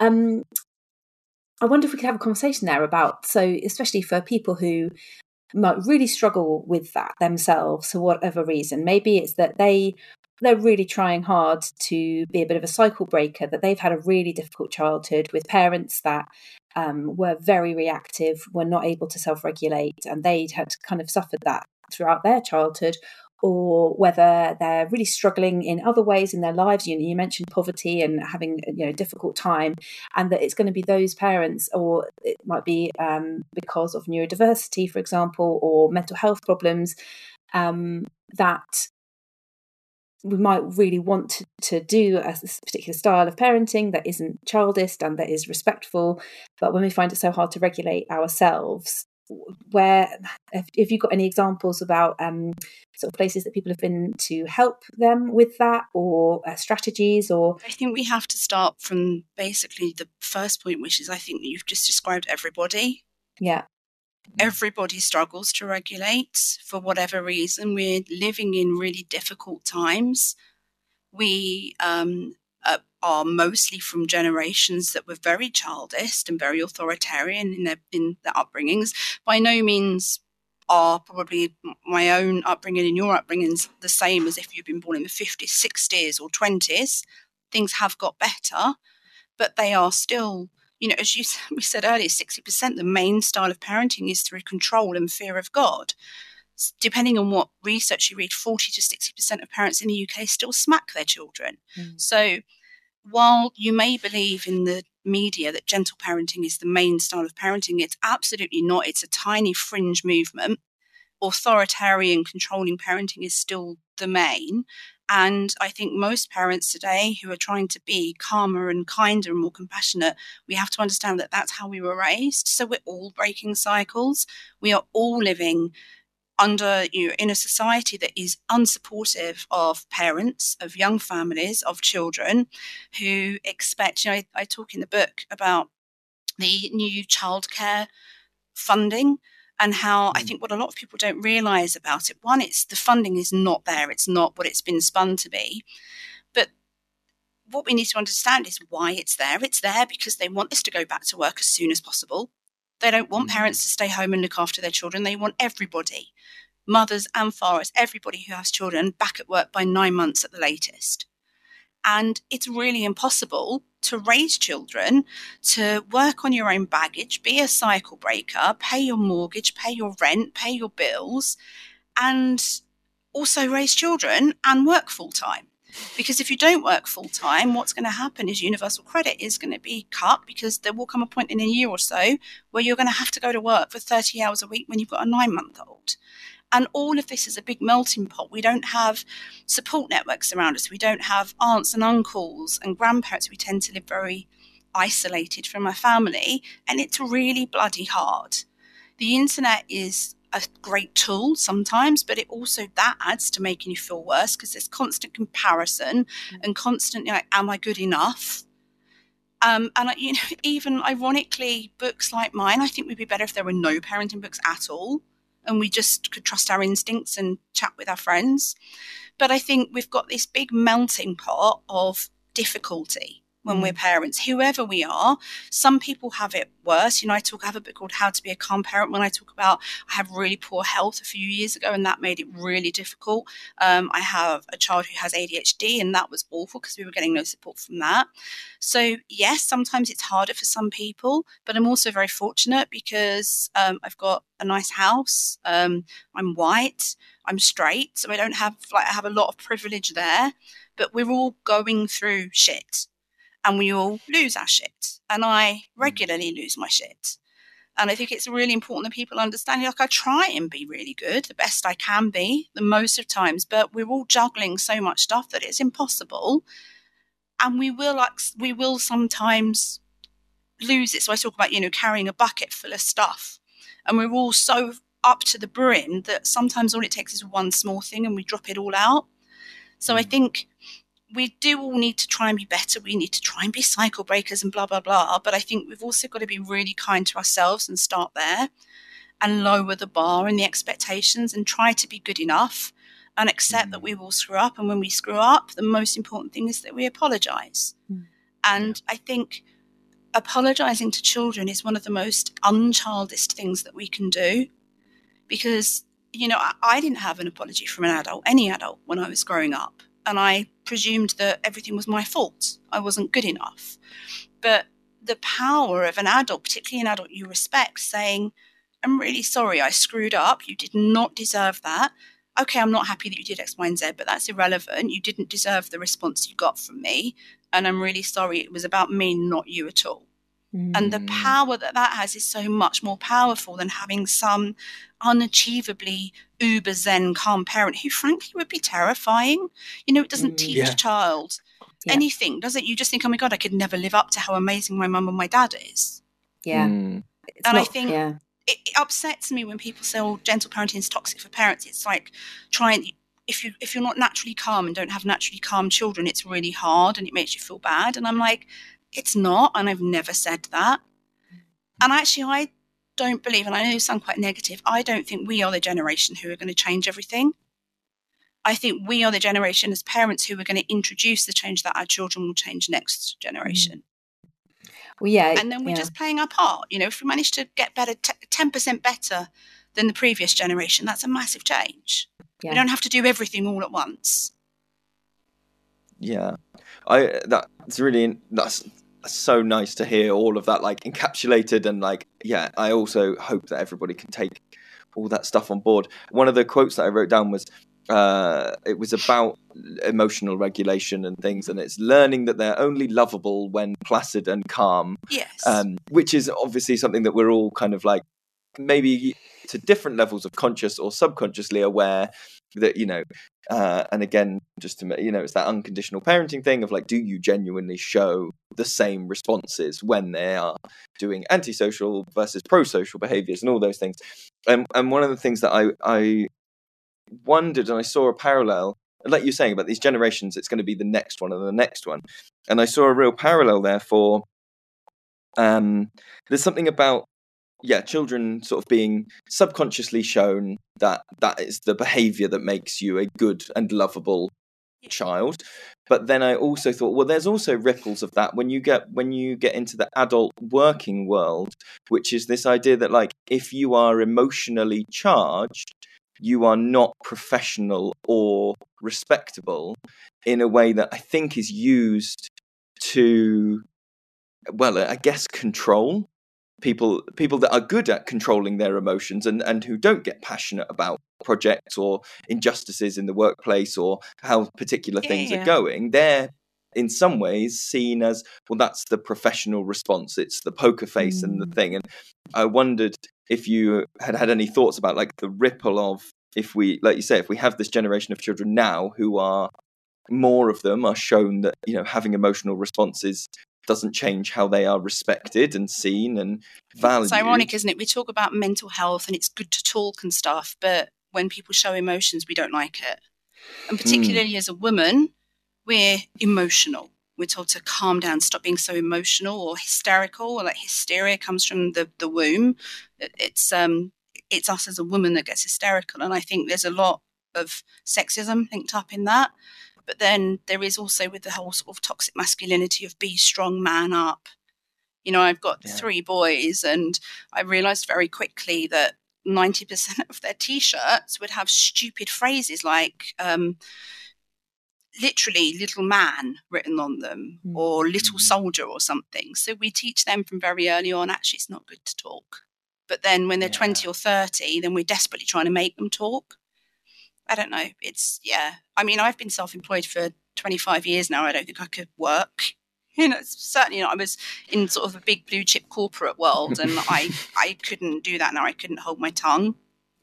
Speaker 2: I wonder if we could have a conversation there about, so especially for people who might really struggle with that themselves for whatever reason. Maybe it's that they're really trying hard to be a bit of a cycle breaker, that they've had a really difficult childhood with parents that were very reactive, were not able to self-regulate, and they'd had kind of suffered that throughout their childhood, or whether they're really struggling in other ways in their lives. You mentioned poverty and having a difficult time, and that it's going to be those parents, or it might be because of neurodiversity, for example, or mental health problems, that we might really want to do a particular style of parenting that isn't childish and that is respectful. But when we find it so hard to regulate ourselves, where have you got any examples about sort of places that people have been to help them with that, or strategies? Or
Speaker 3: I think we have to start from basically the first point, which is, I think you've just described everybody.
Speaker 2: Yeah.
Speaker 3: Everybody struggles to regulate for whatever reason. We're living in really difficult times. We are mostly from generations that were very childish and very authoritarian in their upbringings. By no means are probably my own upbringing and your upbringing's the same as if you've been born in the 50s, 60s or 20s. Things have got better, but they are still, as we said earlier, 60%, the main style of parenting is through control and fear of God. Depending on what research you read, 40 to 60% of parents in the UK still smack their children. So while you may believe in the media that gentle parenting is the main style of parenting, it's absolutely not. It's a tiny fringe movement. Authoritarian, controlling parenting is still the main. And I think most parents today who are trying to be calmer and kinder and more compassionate, we have to understand that that's how we were raised. So we're all breaking cycles. We are all living under, in a society that is unsupportive of parents, of young families, of children who expect, I talk in the book about the new childcare funding and how I think what a lot of people don't realise about it, one, it's the funding is not there. It's not what it's been spun to be. But what we need to understand is why it's there. It's there because they want us to go back to work as soon as possible. They don't want parents to stay home and look after their children. They want everybody, mothers and fathers, everybody who has children, back at work by 9 months at the latest. And it's really impossible to raise children, to work on your own baggage, be a cycle breaker, pay your mortgage, pay your rent, pay your bills, and also raise children and work full time. Because if you don't work full time, what's going to happen is universal credit is going to be cut, because there will come a point in a year or so where you're going to have to go to work for 30 hours a week when you've got a 9-month-old. And all of this is a big melting pot. We don't have support networks around us. We don't have aunts and uncles and grandparents. We tend to live very isolated from our family, and it's really bloody hard. The internet is a great tool sometimes, but it also, that adds to making you feel worse, because there's constant comparison and constant, am I good enough? And even ironically, books like mine, I think would be better if there were no parenting books at all, and we just could trust our instincts and chat with our friends. But I think we've got this big melting pot of difficulty when we're parents, whoever we are. Some people have it worse. I have a book called How to Be a Calm Parent, when I talk about I have really poor health a few years ago, and that made it really difficult. I have a child who has ADHD, and that was awful because we were getting no support from that. So yes, sometimes it's harder for some people, but I'm also very fortunate because I've got a nice house. I'm white, I'm straight, so I don't have I have a lot of privilege there, but we're all going through shit. And we all lose our shit. And I regularly lose my shit. And I think it's really important that people understand, I try and be really good, the best I can be, the most of times, but we're all juggling so much stuff that it's impossible. And we will sometimes lose it. So I talk about, carrying a bucket full of stuff. And we're all so up to the brim that sometimes all it takes is one small thing and we drop it all out. So I think we do all need to try and be better. We need to try and be cycle breakers and blah, blah, blah. But I think we've also got to be really kind to ourselves and start there and lower the bar and the expectations and try to be good enough and accept that we will screw up. And when we screw up, the most important thing is that we apologise. And I think apologising to children is one of the most unchildish things that we can do, because, I didn't have an apology from an adult, any adult, when I was growing up. And I presumed that everything was my fault. I wasn't good enough. But the power of an adult, particularly an adult you respect, saying, I'm really sorry, I screwed up. You did not deserve that. Okay, I'm not happy that you did X, Y, and Z, but that's irrelevant. You didn't deserve the response you got from me. And I'm really sorry. It was about me, not you at all. And the power that has is so much more powerful than having some unachievably uber zen calm parent who frankly would be terrifying. It doesn't teach a child anything, does it? You just think, oh my God, I could never live up to how amazing my mum and my dad is. I think it upsets me when people say, oh, gentle parenting is toxic for parents. It's like if you're not naturally calm and don't have naturally calm children, it's really hard and it makes you feel bad. And I'm like, it's not, and I've never said that. And actually, I don't believe, and I know you sound quite negative, I don't think we are the generation who are going to change everything. I think we are the generation as parents who are going to introduce the change that our children will change next generation. And then we're just playing our part. If we manage to get better, 10% better than the previous generation, that's a massive change. We don't have to do everything all at once.
Speaker 1: Yeah, that's so nice to hear all of that encapsulated, and I also hope that everybody can take all that stuff on board. One of the quotes that I wrote down was it was about emotional regulation and things, and it's learning that they're only lovable when placid and calm.
Speaker 3: Yes.
Speaker 1: Which is obviously something that we're all kind of maybe to different levels of conscious or subconsciously aware that, and again, just to, it's that unconditional parenting thing of like, do you genuinely show the same responses when they are doing antisocial versus pro-social behaviors and all those things? And one of the things that I wondered, and I saw a parallel, like you're saying about these generations, it's going to be the next one and the next one. And I saw a real parallel there for, there's something about, children sort of being subconsciously shown that is the behavior that makes you a good and lovable child. But then I also thought, well, there's also ripples of that when you get into the adult working world, which is this idea that, like, if you are emotionally charged, you are not professional or respectable, in a way that I think is used to, well, I guess, control people that are good at controlling their emotions and who don't get passionate about projects or injustices in the workplace or how particular things are going. They're in some ways seen as, well, that's the professional response. It's the poker face and the thing. And I wondered if you had any thoughts about, like, the ripple of, if we, like you say, if we have this generation of children now who are, more of them are shown that, having emotional responses doesn't change how they are respected and seen and valued.
Speaker 3: It's ironic, isn't it? We talk about mental health and it's good to talk and stuff, but when people show emotions, we don't like it. And particularly as a woman, we're emotional. We're told to calm down, stop being so emotional or hysterical, or like hysteria comes from the womb. It's us as a woman that gets hysterical. And I think there's a lot of sexism linked up in that. But then there is also, with the whole sort of toxic masculinity of be strong, man up. I've got 3 boys, and I realised very quickly that 90% of their T-shirts would have stupid phrases like literally little man written on them or little soldier or something. So we teach them from very early on, actually, it's not good to talk. But then when they're 20 or 30, then we're desperately trying to make them talk. I don't know. I mean, I've been self-employed for 25 years now. I don't think I could work. Certainly not. I was in sort of a big blue chip corporate world, and I couldn't do that now. I couldn't hold my tongue.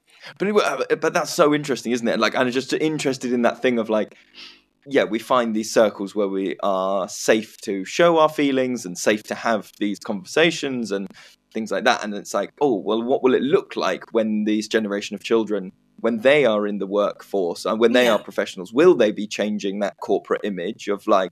Speaker 1: But that's so interesting, isn't it? Like, I'm just interested in that thing of, like, we find these circles where we are safe to show our feelings and safe to have these conversations and things like that. And it's like, oh, well, what will it look like when these generation of children, when they are in the workforce and when they are professionals, will they be changing that corporate image of, like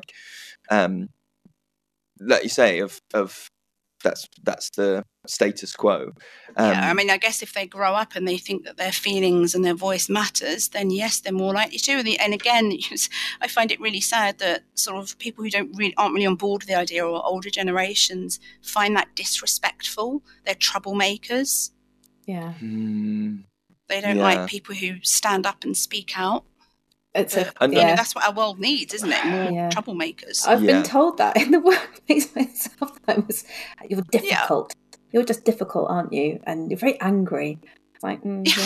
Speaker 1: you say, of that's the status quo.
Speaker 3: I mean, I guess if they grow up and they think that their feelings and their voice matters, then yes, they're more likely to. And again, I find it really sad that sort of people who aren't really on board with the idea, or older generations, find that disrespectful. They're troublemakers.
Speaker 2: Yeah.
Speaker 3: They don't like people who stand up and speak out. That's what our world needs, isn't it? More troublemakers.
Speaker 2: I've been told that in the workplace myself. You're difficult. Yeah. You're just difficult, aren't you? And you're very angry. It's like,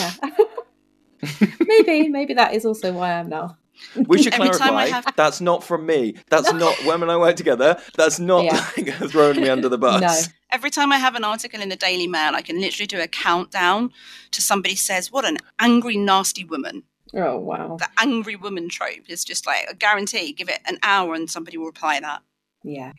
Speaker 2: maybe that is also why I'm now.
Speaker 1: We should clarify, that's not from me. That's not, when I work together, that's not like throwing me under the bus.
Speaker 2: No.
Speaker 3: Every time I have an article in the Daily Mail, I can literally do a countdown to somebody says, what an angry, nasty woman.
Speaker 2: Oh, wow.
Speaker 3: The angry woman trope is just like, I guarantee, give it an hour and somebody will reply that.
Speaker 2: Yeah.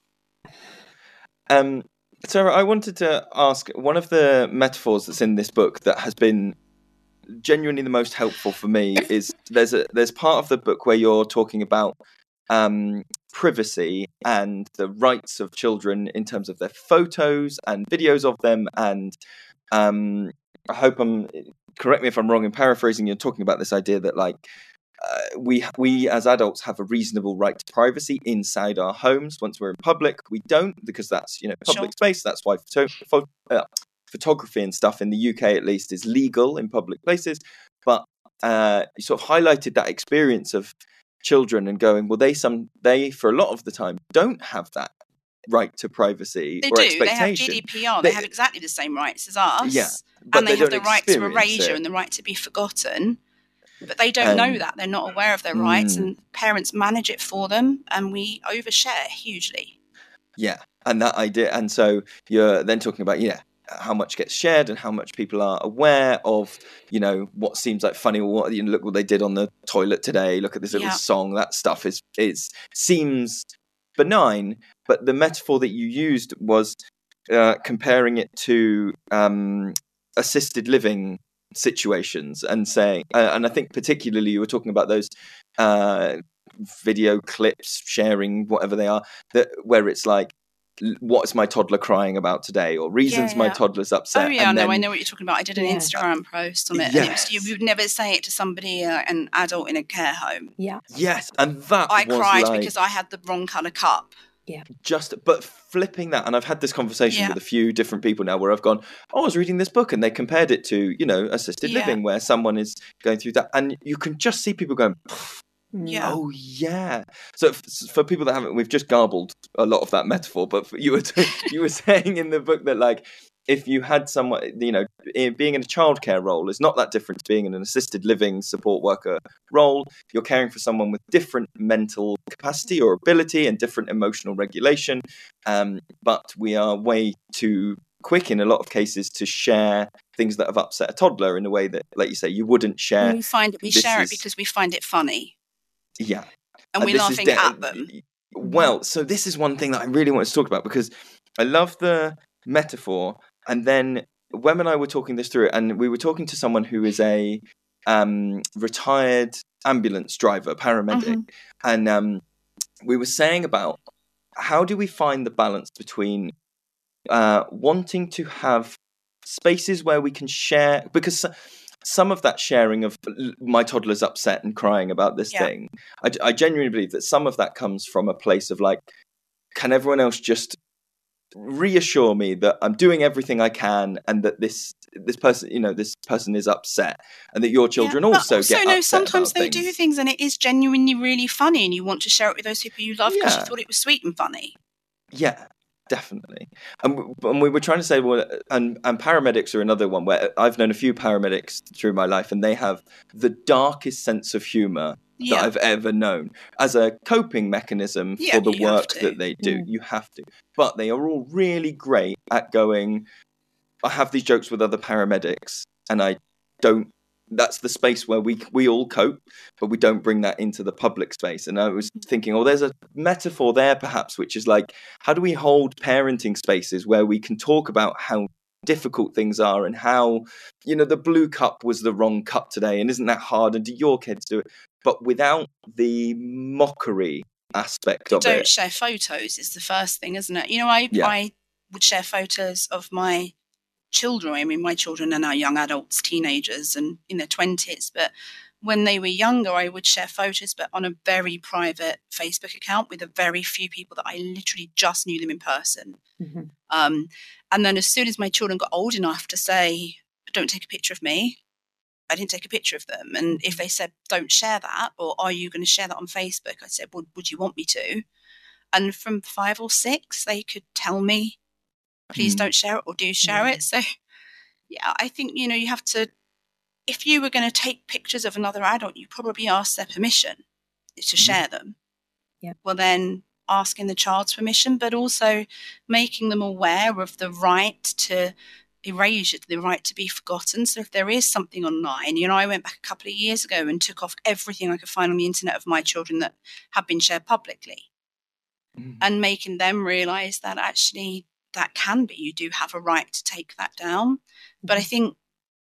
Speaker 1: Sarah, I wanted to ask, one of the metaphors that's in this book that has been genuinely the most helpful for me is there's part of the book where you're talking about privacy and the rights of children in terms of their photos and videos of them. And I hope correct me if I'm wrong in paraphrasing, you're talking about this idea that, like, we as adults have a reasonable right to privacy inside our homes. Once we're in public, we don't, because that's public space. That's why photography and stuff in the UK, at least, is legal in public places. But you sort of highlighted that experience of children and going, well, they for a lot of the time don't have that right to privacy or expectation.
Speaker 3: They have GDPR. They have exactly the same rights as us.
Speaker 1: Yeah,
Speaker 3: and they have the right to erasure and the right to be forgotten. But they don't know that. They're not aware of their rights, and parents manage it for them, and we overshare hugely.
Speaker 1: Yeah, and that idea. And so you're then talking about, how much gets shared and how much people are aware of, you know, what seems like funny, or what, you know, look what they did on the toilet today, look at this little song. That stuff seems benign, but the metaphor that you used was comparing it to assisted living situations, and saying, and I think particularly you were talking about those video clips, sharing whatever they are, that where it's like, what's my toddler crying about today, or reasons my toddler's upset.
Speaker 3: Oh yeah, and I know what you're talking about. I did an Instagram post on it, and you would never say it to somebody, an adult in a care home.
Speaker 1: Yes, and that
Speaker 3: I cried because I had the wrong colour cup.
Speaker 1: But flipping that, and I've had this conversation with a few different people now, where I've gone, I was reading this book, and they compared it to, you know, assisted living, where someone is going through that, and you can just see people going, oh yeah. So for people that haven't, we've just garbled a lot of that metaphor, but you were saying in the book that, like, if you had someone, you know, being in a childcare role is not that different to being in an assisted living support worker role. You're caring for someone with different mental capacity or ability and different emotional regulation, but we are way too quick in a lot of cases to share things that have upset a toddler in a way that, like you say, you wouldn't share.
Speaker 3: We share it because we find it funny.
Speaker 1: Yeah.
Speaker 3: And we're laughing at them.
Speaker 1: Well, so this is one thing that I really wanted to talk about, because I love the metaphor. And then Wem and I were talking this through, and we were talking to someone who is a retired ambulance driver, paramedic. And we were saying about how do we find the balance between wanting to have spaces where we can share, because some of that sharing of my toddler's upset and crying about this thing, I genuinely believe that some of that comes from a place of like, can everyone else just reassure me that I'm doing everything I can, and that this person, you know, this person is upset, and that your children also get upset.
Speaker 3: Sometimes they do things and it is genuinely really funny, and you want to share it with those people you love because you thought it was sweet and funny.
Speaker 1: Yeah. Definitely. And we were trying to say, well, and paramedics are another one where I've known a few paramedics through my life, and they have the darkest sense of humour that I've ever known as a coping mechanism for the work that they do. You have to. But they are all really great at going, I have these jokes with other paramedics, and I don't. That's the space where we all cope, but we don't bring that into the public space. And I was thinking, there's a metaphor there perhaps, which is like, how do we hold parenting spaces where we can talk about how difficult things are, and how, you know, the blue cup was the wrong cup today, and isn't that hard, and do your kids do it, but without the mockery aspect of it.
Speaker 3: Don't share photos is the first thing, isn't it? You know, I would share photos of my children. I mean, my children are now young adults, teenagers, and in their 20s. But when they were younger, I would share photos, but on a very private Facebook account with a very few people that I literally just knew them in person. And then as soon as my children got old enough to say, don't take a picture of me, I didn't take a picture of them. And if they said, don't share that, or are you going to share that on Facebook? I said, well, would you want me to? And from 5 or 6, they could tell me, please don't share it, or do share it. So, yeah, I think, you know, you have to, if you were going to take pictures of another adult, you probably ask their permission to share them. Well, then asking the child's permission, but also making them aware of the right to erase it, the right to be forgotten. So if there is something online, you know, I went back a couple of years ago and took off everything I could find on the internet of my children that had been shared publicly, and making them realise that actually that can be, you do have a right to take that down. But I think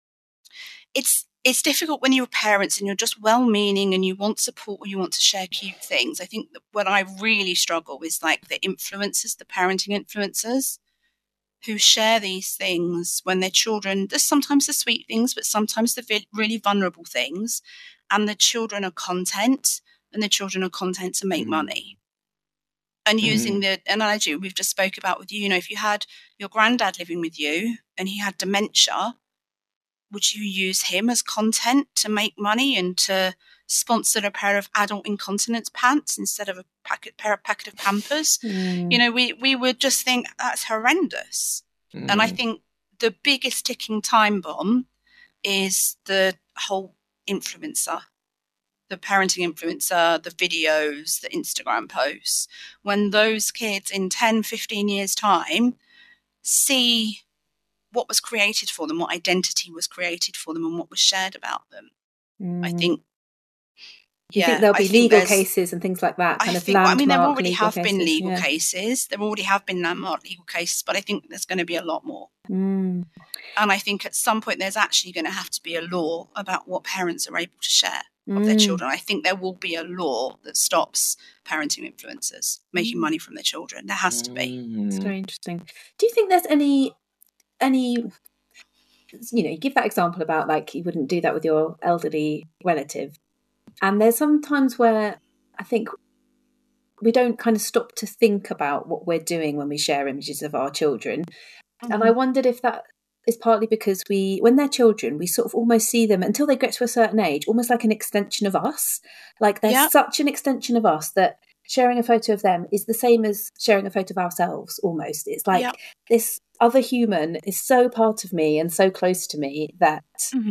Speaker 3: it's difficult when you're parents and you're just well-meaning and you want support or you want to share cute things. I think that what I really struggle is like the influencers, the parenting influencers, who share these things when their children, there's sometimes the sweet things, but sometimes the really vulnerable things, and the children are content, and the children are content to make money. And using the analogy we've just spoke about with you, you know, if you had your granddad living with you and he had dementia, would you use him as content to make money and to sponsor a pair of adult incontinence pants instead of a packet of Pampers? You know, we would just think that's horrendous. And I think the biggest ticking time bomb is the whole influencer, the parenting influencer, the videos, the Instagram posts. When those kids in 10, 15 years' time see what was created for them, what identity was created for them, and what was shared about them. I think.
Speaker 2: You think there'll be legal cases and things like that?
Speaker 3: There already have been legal cases. There already have been landmark legal cases, but I think there's going to be a lot more. And I think at some point there's actually going to have to be a law about what parents are able to share of their children. I think there will be a law that stops parenting influencers making money from their children. There has to be.
Speaker 2: It's very interesting. Do you think there's any, you give that example about like you wouldn't do that with your elderly relative. And there's some times where I think we don't kind of stop to think about what we're doing when we share images of our children. And I wondered if that is partly because when they're children, we sort of almost see them until they get to a certain age, almost like an extension of us. Like they're such an extension of us that sharing a photo of them is the same as sharing a photo of ourselves almost. It's like this other human is so part of me and so close to me that...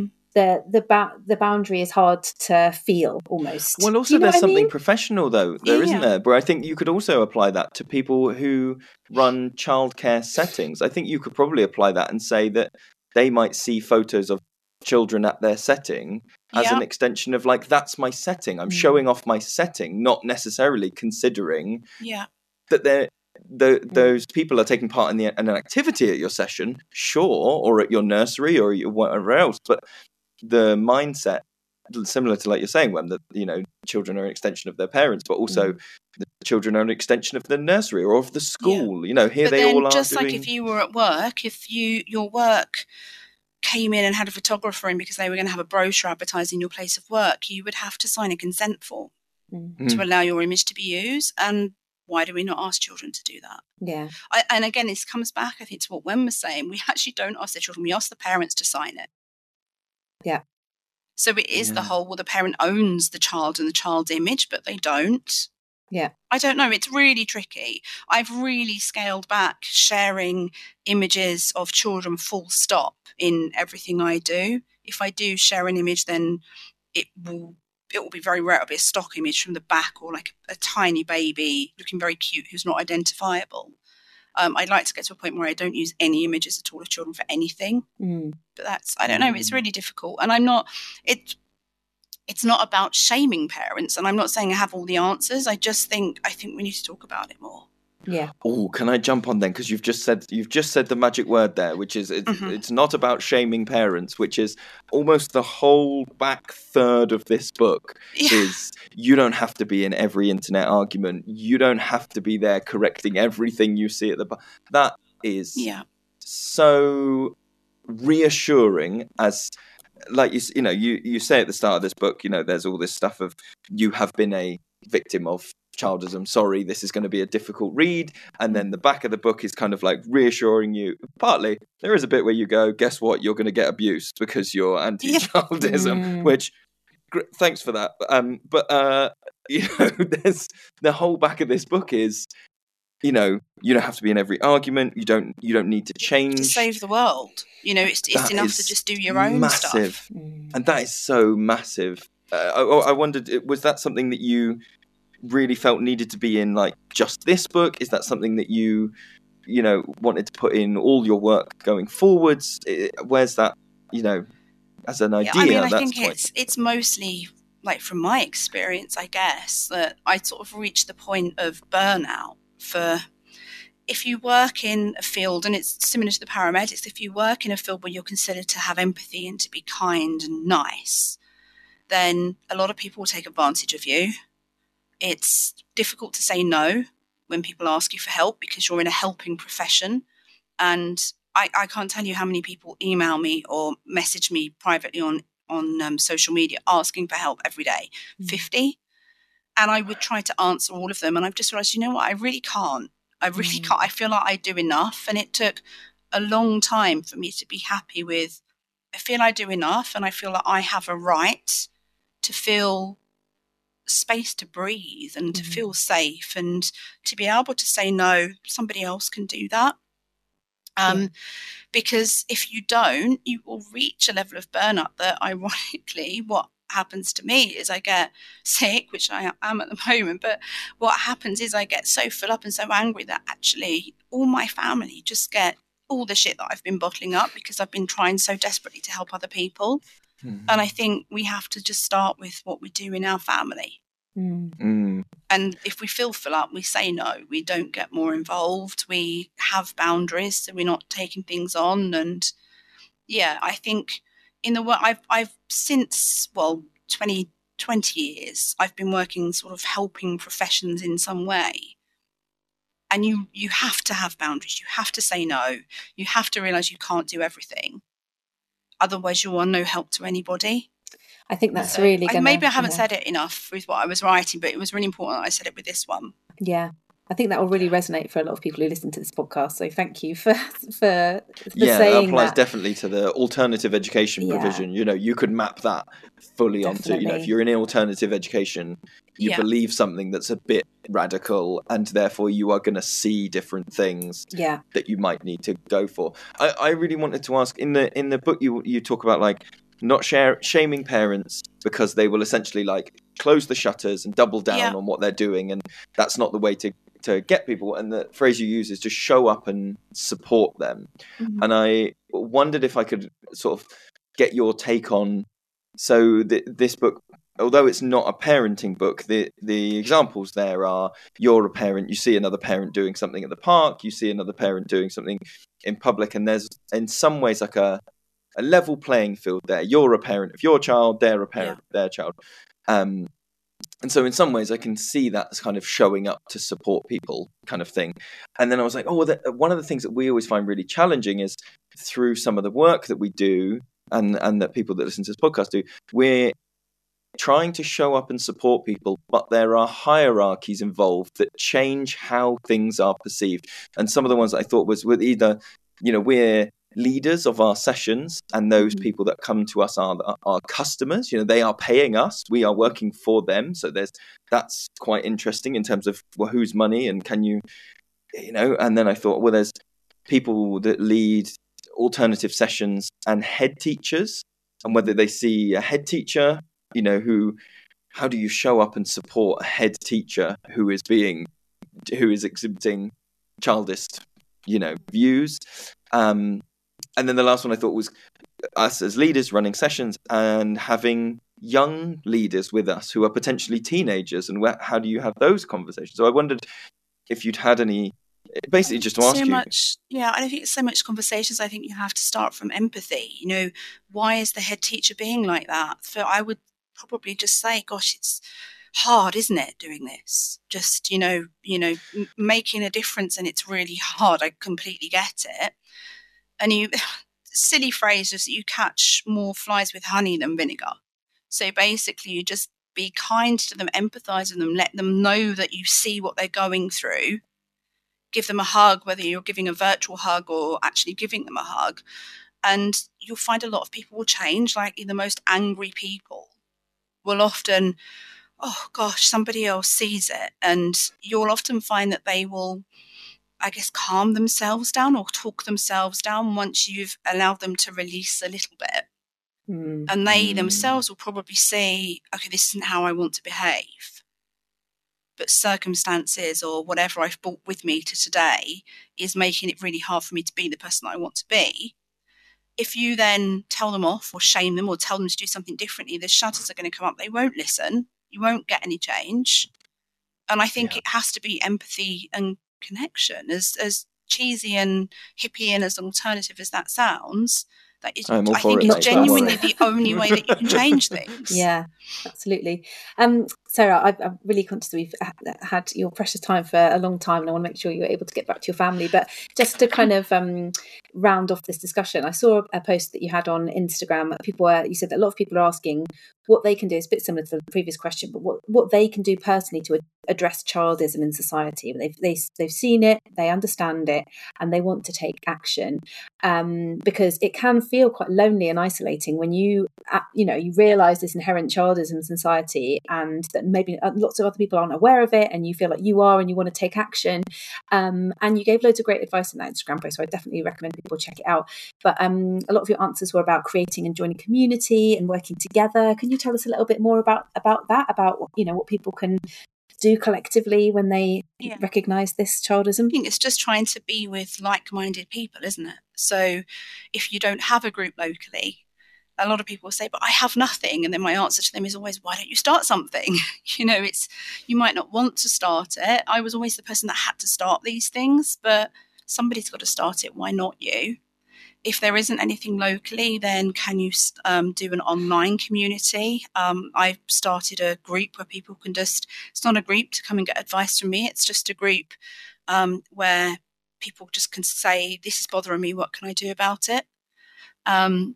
Speaker 2: The boundary is hard to feel almost.
Speaker 1: Well, also there's something professional though, isn't there? Where I think you could also apply that to people who run childcare settings. I think you could probably apply that and say that they might see photos of children at their setting as an extension of like, that's my setting. I'm showing off my setting, not necessarily considering that those people are taking part in an activity at your session, sure, or at your nursery or whatever else, but the mindset, similar to like you're saying, when that children are an extension of their parents, but also the children are an extension of the nursery or of the school. Here they all are.
Speaker 3: Just like if you were at work, if your work came in and had a photographer in because they were going to have a brochure advertising your place of work, you would have to sign a consent form to allow your image to be used. And why do we not ask children to do that?
Speaker 2: Yeah.
Speaker 3: And again, this comes back, I think, to what Wen was saying. We actually don't ask the children. We ask the parents to sign it.
Speaker 2: Yeah.
Speaker 3: So it is the whole, the parent owns the child and the child's image, but they don't.
Speaker 2: Yeah.
Speaker 3: I don't know. It's really tricky. I've really scaled back sharing images of children full stop in everything I do. If I do share an image, then it will be very rare. It'll be a stock image from the back or like a tiny baby looking very cute who's not identifiable. I'd like to get to a point where I don't use any images at all of children for anything. But I don't know, it's really difficult. And it's not about shaming parents. And I'm not saying I have all the answers. I think we need to talk about it more.
Speaker 2: Yeah.
Speaker 1: Oh, can I jump on then? Because you've just said the magic word there, which is it's not about shaming parents, which is almost the whole back third of this book. Is you don't have to be in every internet argument. You don't have to be there correcting everything you see at the that is so reassuring. As like you say at the start of this book, there's all this stuff of you have been a victim of childism, sorry, this is going to be a difficult read, and then the back of the book is kind of like reassuring you. Partly there is a bit where you go, guess what, you're going to get abused because you're anti-childism, which thanks for that, but there's the whole back of this book is you don't have to be in every argument, you don't need to change
Speaker 3: to save the world, it's enough to just do your own
Speaker 1: massive
Speaker 3: stuff.
Speaker 1: And that is so massive. I wondered, was that something that you really felt needed to be in like just this book? Is that something that you wanted to put in all your work going forwards? Where's that as an idea?
Speaker 3: I think it's mostly like from my experience, I guess, that I sort of reached the point of burnout. For if you work in a field, and it's similar to the paramedics, if you work in a field where you're considered to have empathy and to be kind and nice, then a lot of people will take advantage of you. It's difficult to say no when people ask you for help because you're in a helping profession. And I can't tell you how many people email me or message me privately on social media asking for help every day, 50. And I would try to answer all of them. And I've just realized, you know what, I really can't. I feel like I do enough. And it took a long time for me to be happy with, I feel I do enough. And I feel that I have a right to feel space to breathe and to feel safe and to be able to say no. Somebody else can do that. Because if you don't, you will reach a level of burnout that, ironically, what happens to me is I get sick, which I am at the moment, but what happens is I get so full up and so angry that actually all my family just get all the shit that I've been bottling up because I've been trying so desperately to help other people. And I think we have to just start with what we do in our family. And if we feel full up, we say no. We don't get more involved. We have boundaries, so we're not taking things on. And yeah, I think in the work I've since 20 years, I've been working sort of helping professions in some way. And you have to have boundaries. You have to say no. You have to realize you can't do everything. Otherwise, you are no help to anybody.
Speaker 2: I think that's really going to...
Speaker 3: Maybe I haven't said it enough with what I was writing, but it was really important that I said it with this one.
Speaker 2: Yeah. I think that will really resonate for a lot of people who listen to this podcast. So thank you for saying
Speaker 1: that applies definitely to the alternative education provision. You know, you could map that fully onto, you know, if you're in alternative education, you believe something that's a bit radical and therefore you are going to see different things that you might need to go for. I really wanted to ask, in the book you talk about like not shaming parents because they will essentially like close the shutters and double down on what they're doing, and that's not the way to get people. And the phrase you use is to show up and support them. And I wondered if I could sort of get your take on, so this book, although it's not a parenting book, the examples there are, you're a parent, you see another parent doing something at the park, you see another parent doing something in public, and there's in some ways like a level playing field there. You're a parent of your child, they're a parent of their child. And so in some ways I can see that as kind of showing up to support people kind of thing. And then I was like, one of the things that we always find really challenging is through some of the work that we do and that people that listen to this podcast do, we're trying to show up and support people, but there are hierarchies involved that change how things are perceived. And some of the ones I thought was with either, you know, we're leaders of our sessions, and those people that come to us are our customers. You know, they are paying us, we are working for them. So that's quite interesting in terms of whose money and can you know. And then I thought, well, there's people that lead alternative sessions and head teachers, and whether they see a head teacher, you know, how do you show up and support a head teacher who is exhibiting childist, you know, views. And then the last one I thought was us as leaders running sessions and having young leaders with us who are potentially teenagers, and how do you have those conversations? So I wondered if you'd had any, basically just to ask you.
Speaker 3: I don't think it's so much conversations. I think you have to start from empathy. You know, why is the head teacher being like that? So I would probably just say, gosh, it's hard, isn't it, doing this? Just, you know, making a difference, and it's really hard. I completely get it. And silly phrase is that you catch more flies with honey than vinegar. So basically you just be kind to them, empathize with them, let them know that you see what they're going through, give them a hug, whether you're giving a virtual hug or actually giving them a hug. And you'll find a lot of people will change. Like the most angry people will often, oh gosh, somebody else sees it. And you'll often find that they will, I guess, calm themselves down or talk themselves down once you've allowed them to release a little bit. And they themselves will probably say, okay, this isn't how I want to behave. But circumstances or whatever I've brought with me to today is making it really hard for me to be the person I want to be. If you then tell them off or shame them or tell them to do something differently, the shutters are going to come up. They won't listen. You won't get any change. And I think it has to be empathy and connection, as cheesy and hippie and as alternative as that sounds. That is, I think it's genuinely the only way that you can change things.
Speaker 2: Yeah, absolutely. Sarah, I'm really conscious that we've had your precious time for a long time, and I want to make sure you're able to get back to your family. But just to kind of round off this discussion, I saw a post that you had on Instagram. You said that a lot of people are asking what they can do. It's a bit similar to the previous question, but what they can do personally to address childism in society. They've seen it, they understand it, and they want to take action, because it can feel quite lonely and isolating when you realise this inherent childism in society, and that maybe lots of other people aren't aware of it, and you feel like you are, and you want to take action. And you gave loads of great advice in that Instagram post, so I definitely recommend people check it out. But a lot of your answers were about creating and joining community and working together. Can you tell us a little bit more about that? About what people can do collectively when they recognise this childism?
Speaker 3: I think it's just trying to be with like-minded people, isn't it? So if you don't have a group locally, a lot of people will say, but I have nothing. And then my answer to them is always, why don't you start something? You might not want to start it. I was always the person that had to start these things, but somebody's got to start it. Why not you? If there isn't anything locally, then can you do an online community? I've started a group where people can it's not a group to come and get advice from me. It's just a group where people just can say, this is bothering me. What can I do about it? On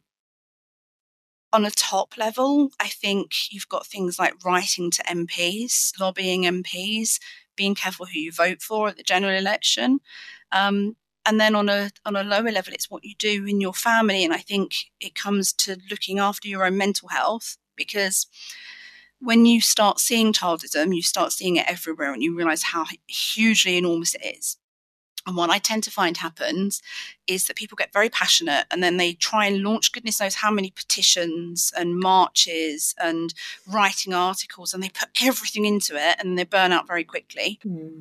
Speaker 3: a top level, I think you've got things like writing to MPs, lobbying MPs, being careful who you vote for at the general election. And then on a lower level, it's what you do in your family. And I think it comes to looking after your own mental health, because when you start seeing childism, you start seeing it everywhere and you realise how hugely enormous it is. And what I tend to find happens is that people get very passionate and then they try and launch goodness knows how many petitions and marches and writing articles, and they put everything into it and they burn out very quickly.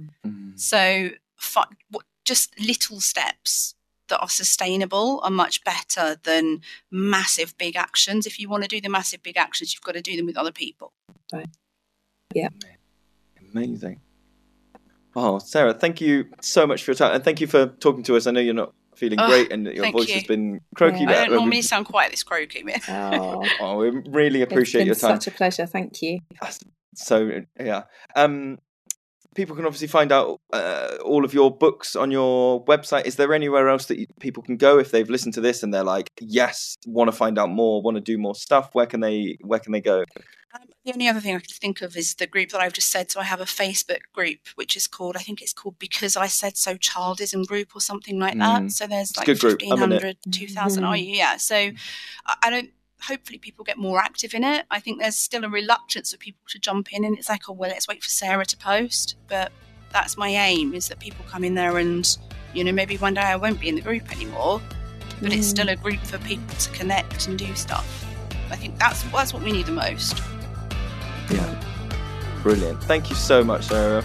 Speaker 3: So just little steps that are sustainable are much better than massive big actions. If you want to do the massive big actions, you've got to do them with other people.
Speaker 2: Right. Yeah.
Speaker 1: Amazing. Oh, Sarah, thank you so much for your time, and thank you for talking to us. I know you're not feeling great and your voice has been croaky.
Speaker 3: Yeah. I don't normally sound quite this croaky.
Speaker 1: Oh, we really appreciate your time.
Speaker 2: Such a pleasure. Thank you.
Speaker 1: So, yeah. People can obviously find out all of your books on your website. Is there anywhere else that people can go if they've listened to this and they're like, yes, want to find out more, want to do more stuff? Where can they go?
Speaker 3: The only other thing I could think of is the group that I've just said. So I have a Facebook group, which is called, I think it's called Because I Said So Childism Group or something like that. So there's like 1,500, 2,000. Oh, yeah. So hopefully people get more active in it. I think there's still a reluctance for people to jump in, and it's like, oh, well, let's wait for Sarah to post. But that's my aim, is that people come in there and, maybe one day I won't be in the group anymore, but it's still a group for people to connect and do stuff. I think that's what we need the most.
Speaker 1: Yeah. Brilliant. Thank you so much, Sarah.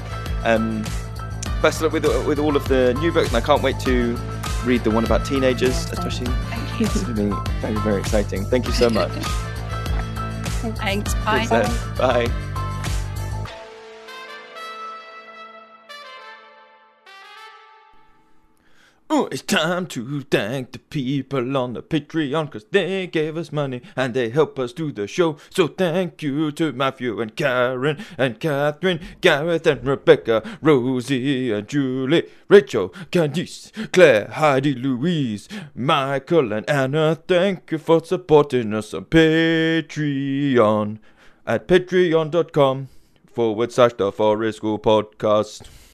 Speaker 1: Best of luck with all of the new books, and I can't wait to read the one about teenagers, especially.
Speaker 3: Thank you.
Speaker 1: It's going to be very, very exciting. Thank you so much.
Speaker 3: Thanks. Bye.
Speaker 1: Bye. Oh, it's time to thank the people on the Patreon, because they gave us money and they help us do the show. So thank you to Matthew and Karen and Catherine, Gareth and Rebecca, Rosie and Julie, Rachel, Candice, Claire, Heidi, Louise, Michael and Anna. Thank you for supporting us on Patreon at patreon.com/The Forest School Podcast.